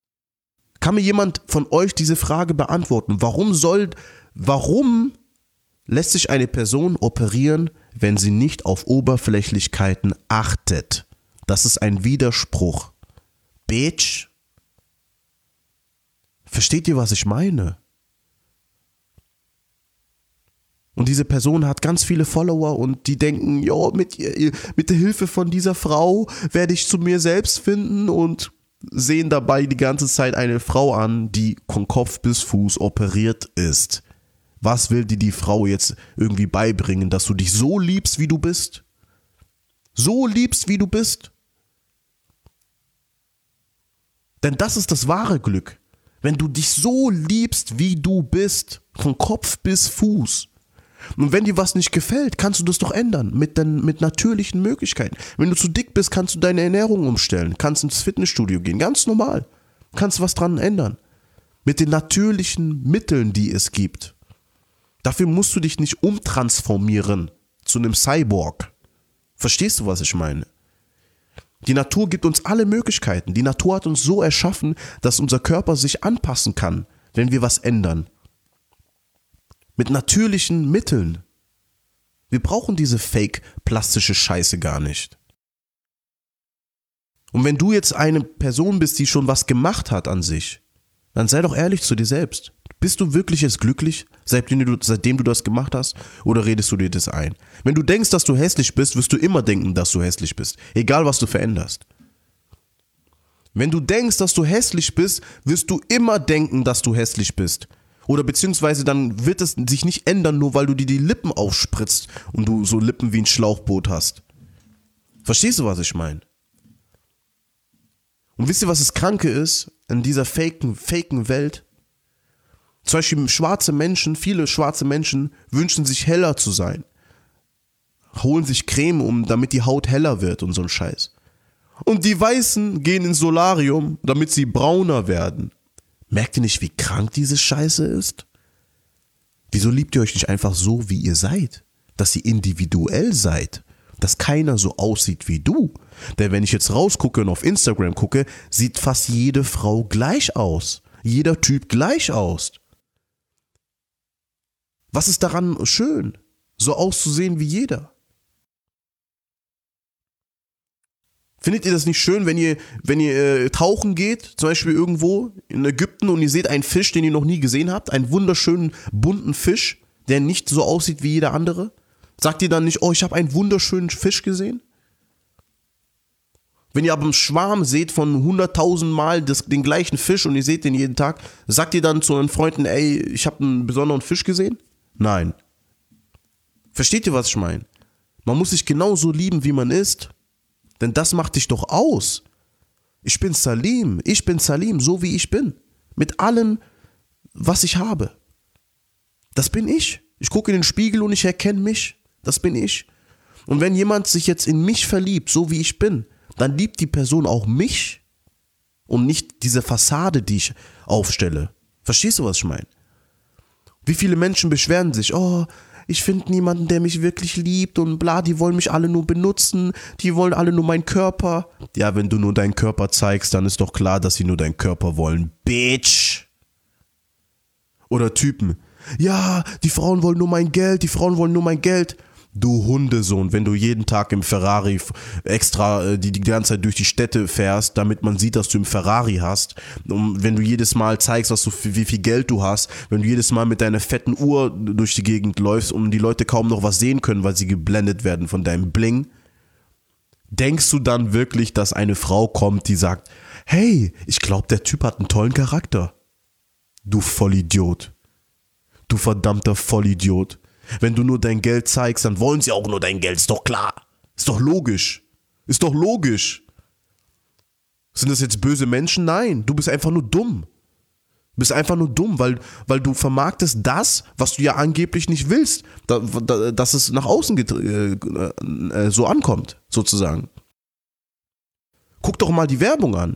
Kann mir jemand von euch diese Frage beantworten? Warum soll, warum lässt sich eine Person operieren, wenn sie nicht auf Oberflächlichkeiten achtet. Das ist ein Widerspruch. Bitch. Versteht ihr, was ich meine? Und diese Person hat ganz viele Follower und die denken, jo, mit, mit der Hilfe von dieser Frau werde ich zu mir selbst finden und sehen dabei die ganze Zeit eine Frau an, die von Kopf bis Fuß operiert ist. Was will dir die Frau jetzt irgendwie beibringen, dass du dich so liebst, wie du bist? So liebst, wie du bist? Denn das ist das wahre Glück. Wenn du dich so liebst, wie du bist, von Kopf bis Fuß. Und wenn dir was nicht gefällt, kannst du das doch ändern, mit, den, mit natürlichen Möglichkeiten. Wenn du zu dick bist, kannst du deine Ernährung umstellen, kannst ins Fitnessstudio gehen, ganz normal. Kannst was dran ändern. Mit den natürlichen Mitteln, die es gibt. Dafür musst du dich nicht umtransformieren zu einem Cyborg. Verstehst du, was ich meine? Die Natur gibt uns alle Möglichkeiten. Die Natur hat uns so erschaffen, dass unser Körper sich anpassen kann, wenn wir was ändern. Mit natürlichen Mitteln. Wir brauchen diese fake-plastische Scheiße gar nicht. Und wenn du jetzt eine Person bist, die schon was gemacht hat an sich, dann sei doch ehrlich zu dir selbst. Bist du wirklich jetzt glücklich, seitdem du, seitdem du das gemacht hast, oder redest du dir das ein? Wenn du denkst, dass du hässlich bist, wirst du immer denken, dass du hässlich bist, egal was du veränderst. Wenn du denkst, dass du hässlich bist, wirst du immer denken, dass du hässlich bist. Oder beziehungsweise dann wird es sich nicht ändern, nur weil du dir die Lippen aufspritzt und du so Lippen wie ein Schlauchboot hast. Verstehst du, was ich meine? Und wisst ihr, was das Kranke ist in dieser faken, faken Welt? Zum Beispiel schwarze Menschen, viele schwarze Menschen wünschen sich heller zu sein. Holen sich Creme, um, damit die Haut heller wird und so ein Scheiß. Und die Weißen gehen ins Solarium, damit sie brauner werden. Merkt ihr nicht, wie krank diese Scheiße ist? Wieso liebt ihr euch nicht einfach so, wie ihr seid? Dass ihr individuell seid. Dass keiner so aussieht wie du. Denn wenn ich jetzt rausgucke und auf Instagram gucke, sieht fast jede Frau gleich aus. Jeder Typ gleich aus. Was ist daran schön, so auszusehen wie jeder? Findet ihr das nicht schön, wenn ihr, wenn ihr äh, tauchen geht, zum Beispiel irgendwo in Ägypten und ihr seht einen Fisch, den ihr noch nie gesehen habt, einen wunderschönen bunten Fisch, der nicht so aussieht wie jeder andere? Sagt ihr dann nicht, oh, ich habe einen wunderschönen Fisch gesehen? Wenn ihr aber einen Schwarm seht von hunderttausend Mal das, den gleichen Fisch und ihr seht den jeden Tag, sagt ihr dann zu euren Freunden, ey, ich habe einen besonderen Fisch gesehen? Nein. Versteht ihr, was ich meine? Man muss sich genauso lieben, wie man ist. Denn das macht dich doch aus. Ich bin Salim, ich bin Salim, so wie ich bin. Mit allem, was ich habe. Das bin ich. Ich gucke in den Spiegel und ich erkenne mich. Das bin ich. Und wenn jemand sich jetzt in mich verliebt, so wie ich bin, dann liebt die Person auch mich und nicht diese Fassade, die ich aufstelle. Verstehst du, was ich meine? Wie viele Menschen beschweren sich, oh, ich finde niemanden, der mich wirklich liebt und bla, die wollen mich alle nur benutzen, die wollen alle nur meinen Körper. Ja, wenn du nur deinen Körper zeigst, dann ist doch klar, dass sie nur deinen Körper wollen. Bitch! Oder Typen, ja, die Frauen wollen nur mein Geld, die Frauen wollen nur mein Geld. Du Hundesohn, wenn du jeden Tag im Ferrari extra die, die ganze Zeit durch die Städte fährst, damit man sieht, dass du im Ferrari hast, und wenn du jedes Mal zeigst, was du, wie viel Geld du hast, wenn du jedes Mal mit deiner fetten Uhr durch die Gegend läufst und die Leute kaum noch was sehen können, weil sie geblendet werden von deinem Bling, denkst du dann wirklich, dass eine Frau kommt, die sagt, hey, ich glaube, der Typ hat einen tollen Charakter. Du Vollidiot. Du verdammter Vollidiot. Wenn du nur dein Geld zeigst, dann wollen sie auch nur dein Geld, ist doch klar. Ist doch logisch. Ist doch logisch. Sind das jetzt böse Menschen? Nein, du bist einfach nur dumm. Du bist einfach nur dumm, weil, weil du vermarktest das, was du ja angeblich nicht willst, da, da, dass es nach außen get, äh, äh, so ankommt, sozusagen. Guck doch mal die Werbung an.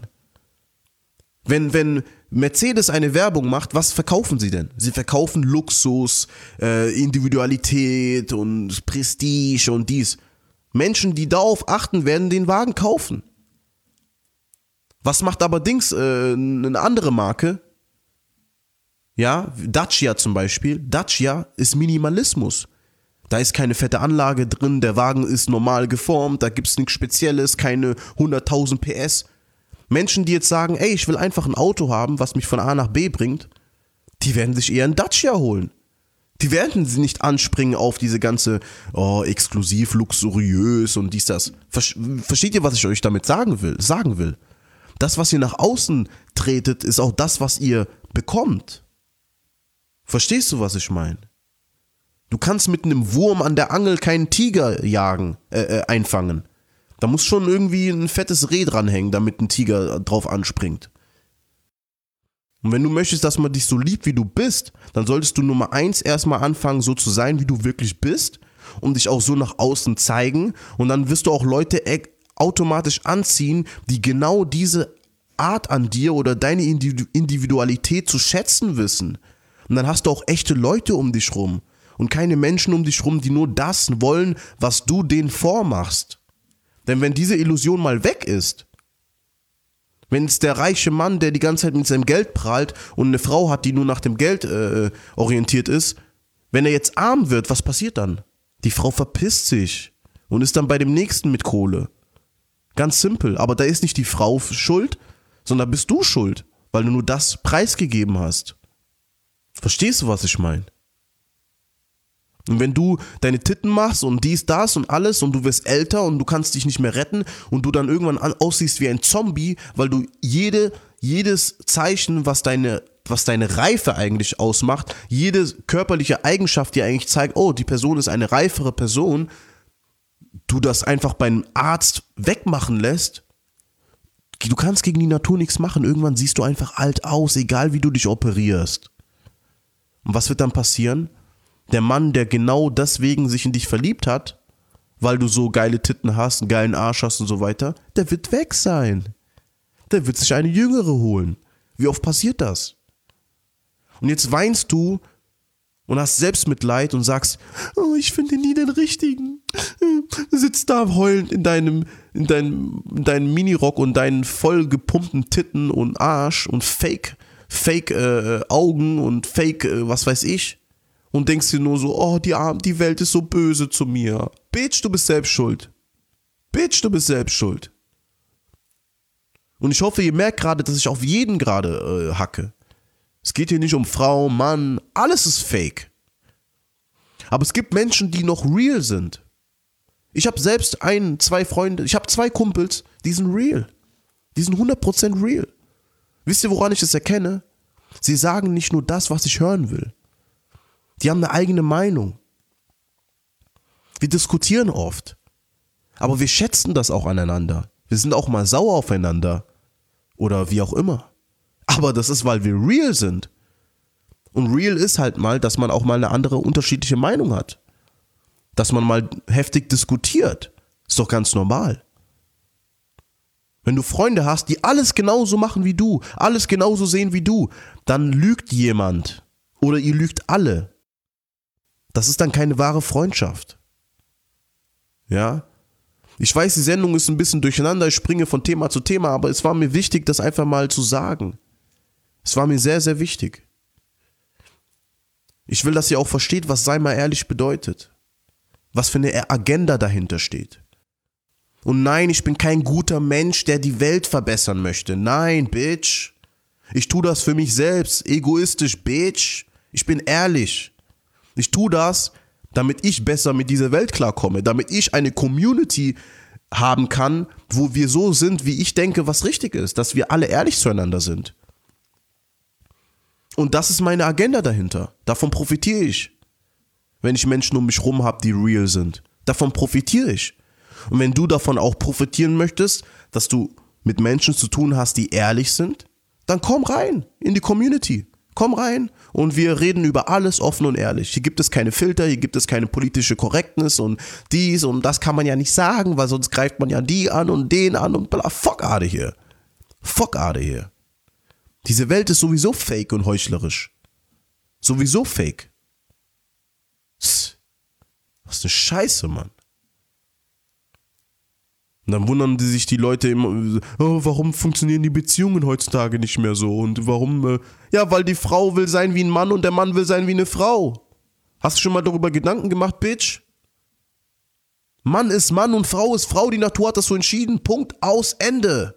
Wenn, wenn Mercedes eine Werbung macht, was verkaufen sie denn? Sie verkaufen Luxus, äh, Individualität und Prestige und dies. Menschen, die darauf achten, werden den Wagen kaufen. Was macht aber Dings, äh, eine andere Marke? Ja, Dacia zum Beispiel. Dacia ist Minimalismus. Da ist keine fette Anlage drin, der Wagen ist normal geformt, da gibt es nichts Spezielles, keine hunderttausend P S. Menschen, die jetzt sagen, ey, ich will einfach ein Auto haben, was mich von A nach B bringt, die werden sich eher einen Dacia holen. Die werden sie nicht anspringen auf diese ganze, oh, exklusiv, luxuriös und dies, das. Versteht ihr, was ich euch damit sagen will? Sagen will? Das, was ihr nach außen tretet, ist auch das, was ihr bekommt. Verstehst du, was ich meine? Du kannst mit einem Wurm an der Angel keinen Tiger jagen, äh, äh, einfangen. Da muss schon irgendwie ein fettes Reh dranhängen, damit ein Tiger drauf anspringt. Und wenn du möchtest, dass man dich so liebt, wie du bist, dann solltest du Nummer eins erstmal anfangen, so zu sein, wie du wirklich bist und dich auch so nach außen zeigen. Und dann wirst du auch Leute automatisch anziehen, die genau diese Art an dir oder deine Individualität zu schätzen wissen. Und dann hast du auch echte Leute um dich rum und keine Menschen um dich rum, die nur das wollen, was du denen vormachst. Denn wenn diese Illusion mal weg ist, wenn es der reiche Mann, der die ganze Zeit mit seinem Geld prahlt und eine Frau hat, die nur nach dem Geld äh, orientiert ist, wenn er jetzt arm wird, was passiert dann? Die Frau verpisst sich und ist dann bei dem Nächsten mit Kohle. Ganz simpel, aber da ist nicht die Frau schuld, sondern bist du schuld, weil du nur das preisgegeben hast. Verstehst du, was ich meine? Und wenn du deine Titten machst und dies, das und alles und du wirst älter und du kannst dich nicht mehr retten und du dann irgendwann aussiehst wie ein Zombie, weil du jede, jedes Zeichen, was deine, was deine Reife eigentlich ausmacht, jede körperliche Eigenschaft, die eigentlich zeigt, oh, die Person ist eine reifere Person, du das einfach beim Arzt wegmachen lässt, du kannst gegen die Natur nichts machen. Irgendwann siehst du einfach alt aus, egal wie du dich operierst. Und was wird dann passieren? Der Mann, der genau deswegen sich in dich verliebt hat, weil du so geile Titten hast, einen geilen Arsch hast und so weiter, der wird weg sein. Der wird sich eine Jüngere holen. Wie oft passiert das? Und jetzt weinst du und hast Selbstmitleid und sagst, oh, ich finde nie den Richtigen. Sitzt da heulend in deinem, in deinem, in deinem Minirock und deinen voll gepumpten Titten und Arsch und Fake, Fake äh, Augen und Fake äh, was weiß ich. Und denkst dir nur so, oh, die, Arm, die Welt ist so böse zu mir. Bitch, du bist selbst schuld. Bitch, du bist selbst schuld. Und ich hoffe, ihr merkt gerade, dass ich auf jeden gerade äh, hacke. Es geht hier nicht um Frau, Mann, alles ist fake. Aber es gibt Menschen, die noch real sind. Ich habe selbst ein, zwei Freunde, ich habe zwei Kumpels, die sind real. Die sind hundert Prozent real. Wisst ihr, woran ich das erkenne? Sie sagen nicht nur das, was ich hören will. Die haben eine eigene Meinung. Wir diskutieren oft. Aber wir schätzen das auch aneinander. Wir sind auch mal sauer aufeinander. Oder wie auch immer. Aber das ist, weil wir real sind. Und real ist halt mal, dass man auch mal eine andere, unterschiedliche Meinung hat. Dass man mal heftig diskutiert. Ist doch ganz normal. Wenn du Freunde hast, die alles genauso machen wie du, alles genauso sehen wie du, dann lügt jemand. Oder ihr lügt alle. Das ist dann keine wahre Freundschaft. Ja? Ich weiß, die Sendung ist ein bisschen durcheinander, ich springe von Thema zu Thema, aber es war mir wichtig, das einfach mal zu sagen. Es war mir sehr, sehr wichtig. Ich will, dass ihr auch versteht, was sei mal ehrlich bedeutet. Was für eine Agenda dahinter steht. Und nein, ich bin kein guter Mensch, der die Welt verbessern möchte. Nein, Bitch. Ich tue das für mich selbst. Egoistisch, Bitch. Ich bin ehrlich. Ich tue das, damit ich besser mit dieser Welt klarkomme, damit ich eine Community haben kann, wo wir so sind, wie ich denke, was richtig ist, dass wir alle ehrlich zueinander sind. Und das ist meine Agenda dahinter. Davon profitiere ich, wenn ich Menschen um mich rum habe, die real sind. Davon profitiere ich. Und wenn du davon auch profitieren möchtest, dass du mit Menschen zu tun hast, die ehrlich sind, dann komm rein in die Community. Komm rein und wir reden über alles offen und ehrlich. Hier gibt es keine Filter, hier gibt es keine politische Korrektness und dies und das kann man ja nicht sagen, weil sonst greift man ja die an und den an und bla. Fuck out of here. Fuck out of here. Diese Welt ist sowieso fake und heuchlerisch. Sowieso fake. Was eine Scheiße, Mann. Und dann wundern die sich die Leute immer, oh, warum funktionieren die Beziehungen heutzutage nicht mehr so? Und warum, äh, ja, weil die Frau will sein wie ein Mann und der Mann will sein wie eine Frau. Hast du schon mal darüber Gedanken gemacht, Bitch? Mann ist Mann und Frau ist Frau, die Natur hat das so entschieden, Punkt, aus, Ende.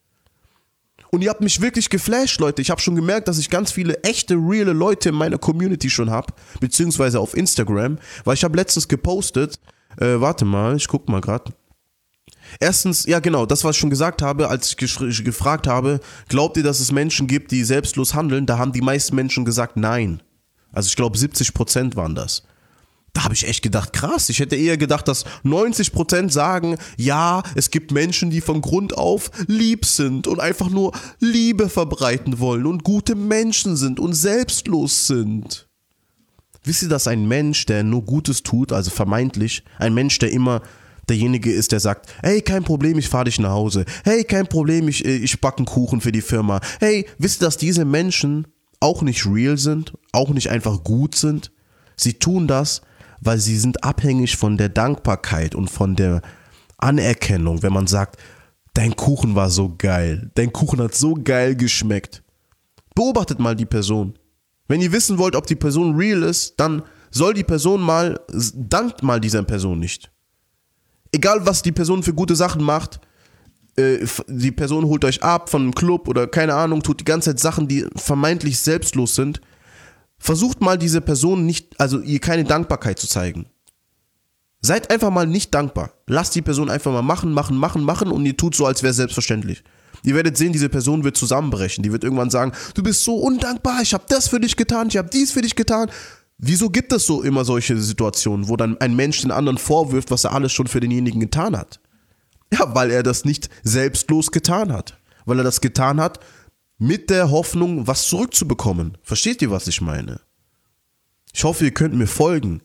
Und ihr habt mich wirklich geflasht, Leute. Ich habe schon gemerkt, dass ich ganz viele echte, reale Leute in meiner Community schon habe, beziehungsweise auf Instagram, weil ich habe letztens gepostet, äh, warte mal, ich guck mal gerade. Erstens, ja genau, das, was ich schon gesagt habe, als ich gesch- gefragt habe, glaubt ihr, dass es Menschen gibt, die selbstlos handeln? Da haben die meisten Menschen gesagt, nein. Also ich glaube, siebzig Prozent waren das. Da habe ich echt gedacht, krass, ich hätte eher gedacht, dass neunzig Prozent sagen, ja, es gibt Menschen, die von Grund auf lieb sind und einfach nur Liebe verbreiten wollen und gute Menschen sind und selbstlos sind. Wisst ihr, dass ein Mensch, der nur Gutes tut, also vermeintlich, ein Mensch, der immer derjenige ist, der sagt, hey, kein Problem, ich fahre dich nach Hause. Hey, kein Problem, ich, ich backe einen Kuchen für die Firma. Hey, wisst ihr, dass diese Menschen auch nicht real sind, auch nicht einfach gut sind? Sie tun das, weil sie sind abhängig von der Dankbarkeit und von der Anerkennung, wenn man sagt, dein Kuchen war so geil, dein Kuchen hat so geil geschmeckt. Beobachtet mal die Person. Wenn ihr wissen wollt, ob die Person real ist, dann soll die Person mal, dankt mal dieser Person nicht. Egal, was die Person für gute Sachen macht, äh, die Person holt euch ab von einem Club oder keine Ahnung, tut die ganze Zeit Sachen, die vermeintlich selbstlos sind. Versucht mal diese Person nicht, also ihr keine Dankbarkeit zu zeigen. Seid einfach mal nicht dankbar. Lasst die Person einfach mal machen, machen, machen, machen und ihr tut so, als wäre es selbstverständlich. Ihr werdet sehen, diese Person wird zusammenbrechen. Die wird irgendwann sagen, du bist so undankbar, ich habe das für dich getan, ich habe dies für dich getan. Wieso gibt es so immer solche Situationen, wo dann ein Mensch den anderen vorwirft, was er alles schon für denjenigen getan hat? Ja, weil er das nicht selbstlos getan hat. Weil er das getan hat, mit der Hoffnung, was zurückzubekommen. Versteht ihr, was ich meine? Ich hoffe, ihr könnt mir folgen.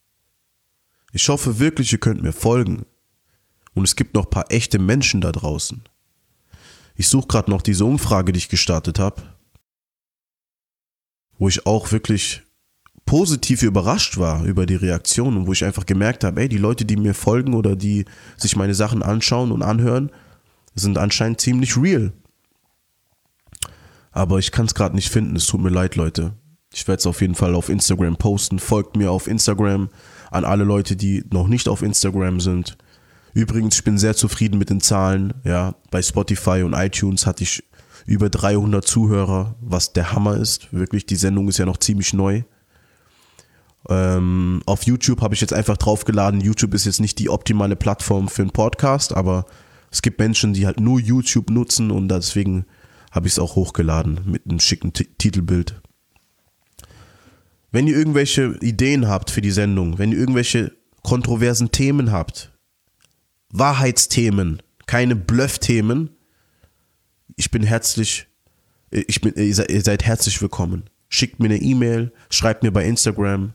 Ich hoffe wirklich, ihr könnt mir folgen. Und es gibt noch ein paar echte Menschen da draußen. Ich suche gerade noch diese Umfrage, die ich gestartet habe, wo ich auch wirklich positiv überrascht war über die Reaktion und wo ich einfach gemerkt habe, ey, die Leute, die mir folgen oder die sich meine Sachen anschauen und anhören, sind anscheinend ziemlich real. Aber ich kann es gerade nicht finden, es tut mir leid, Leute. Ich werde es auf jeden Fall auf Instagram posten. Folgt mir auf Instagram, an alle Leute, die noch nicht auf Instagram sind. Übrigens, ich bin sehr zufrieden mit den Zahlen. Ja, bei Spotify und iTunes hatte ich über dreihundert Zuhörer, was der Hammer ist. Wirklich, die Sendung ist ja noch ziemlich neu. Ähm, auf YouTube habe ich jetzt einfach draufgeladen. YouTube ist jetzt nicht die optimale Plattform für einen Podcast, aber es gibt Menschen, die halt nur YouTube nutzen und deswegen habe ich es auch hochgeladen mit einem schicken T- Titelbild. Wenn ihr irgendwelche Ideen habt für die Sendung, wenn ihr irgendwelche kontroversen Themen habt, Wahrheitsthemen, keine Bluff-Themen, ich bin herzlich, ich bin, ihr seid, ihr seid herzlich willkommen. Schickt mir eine E-Mail, schreibt mir bei Instagram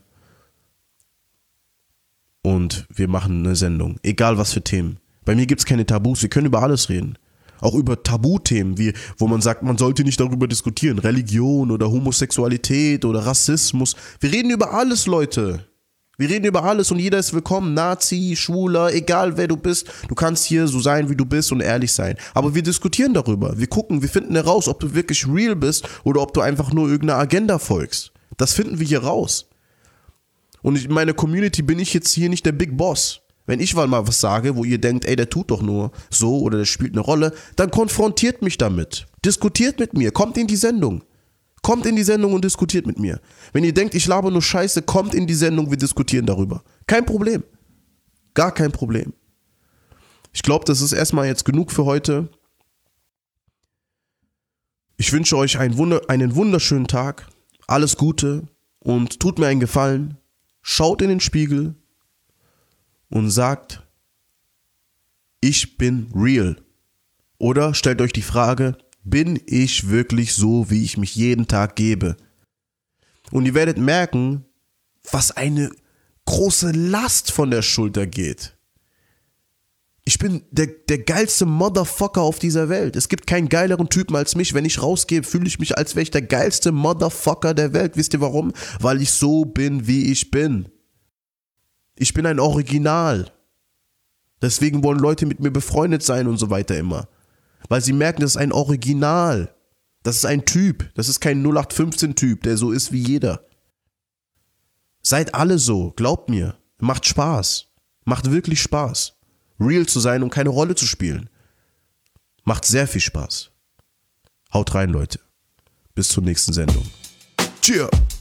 und wir machen eine Sendung. Egal was für Themen. Bei mir gibt es keine Tabus, wir können über alles reden. Auch über Tabuthemen, wie, wo man sagt, man sollte nicht darüber diskutieren. Religion oder Homosexualität oder Rassismus. Wir reden über alles, Leute. Wir reden über alles und jeder ist willkommen. Nazi, Schwuler, egal wer du bist. Du kannst hier so sein, wie du bist und ehrlich sein. Aber wir diskutieren darüber. Wir gucken, wir finden heraus, ob du wirklich real bist oder ob du einfach nur irgendeiner Agenda folgst. Das finden wir hier raus. Und in meiner Community bin ich jetzt hier nicht der Big Boss. Wenn ich mal was sage, wo ihr denkt, ey, der tut doch nur so oder der spielt eine Rolle, dann konfrontiert mich damit. Diskutiert mit mir, kommt in die Sendung. Kommt in die Sendung und diskutiert mit mir. Wenn ihr denkt, ich laber nur Scheiße, kommt in die Sendung, wir diskutieren darüber. Kein Problem. Gar kein Problem. Ich glaube, das ist erstmal jetzt genug für heute. Ich wünsche euch einen, Wunder, einen wunderschönen Tag. Alles Gute und tut mir einen Gefallen. Schaut in den Spiegel und sagt, ich bin real. Oder stellt euch die Frage, bin ich wirklich so, wie ich mich jeden Tag gebe? Und ihr werdet merken, was eine große Last von der Schulter geht. Ich bin der, der geilste Motherfucker auf dieser Welt. Es gibt keinen geileren Typen als mich. Wenn ich rausgehe, fühle ich mich, als wäre ich der geilste Motherfucker der Welt. Wisst ihr warum? Weil ich so bin, wie ich bin. Ich bin ein Original. Deswegen wollen Leute mit mir befreundet sein und so weiter immer. Weil sie merken, das ist ein Original. Das ist ein Typ. Das ist kein null acht fünfzehn Typ, der so ist wie jeder. Seid alle so, glaubt mir. Macht Spaß. Macht wirklich Spaß. Real zu sein und keine Rolle zu spielen. Macht sehr viel Spaß. Haut rein, Leute. Bis zur nächsten Sendung. Cheers!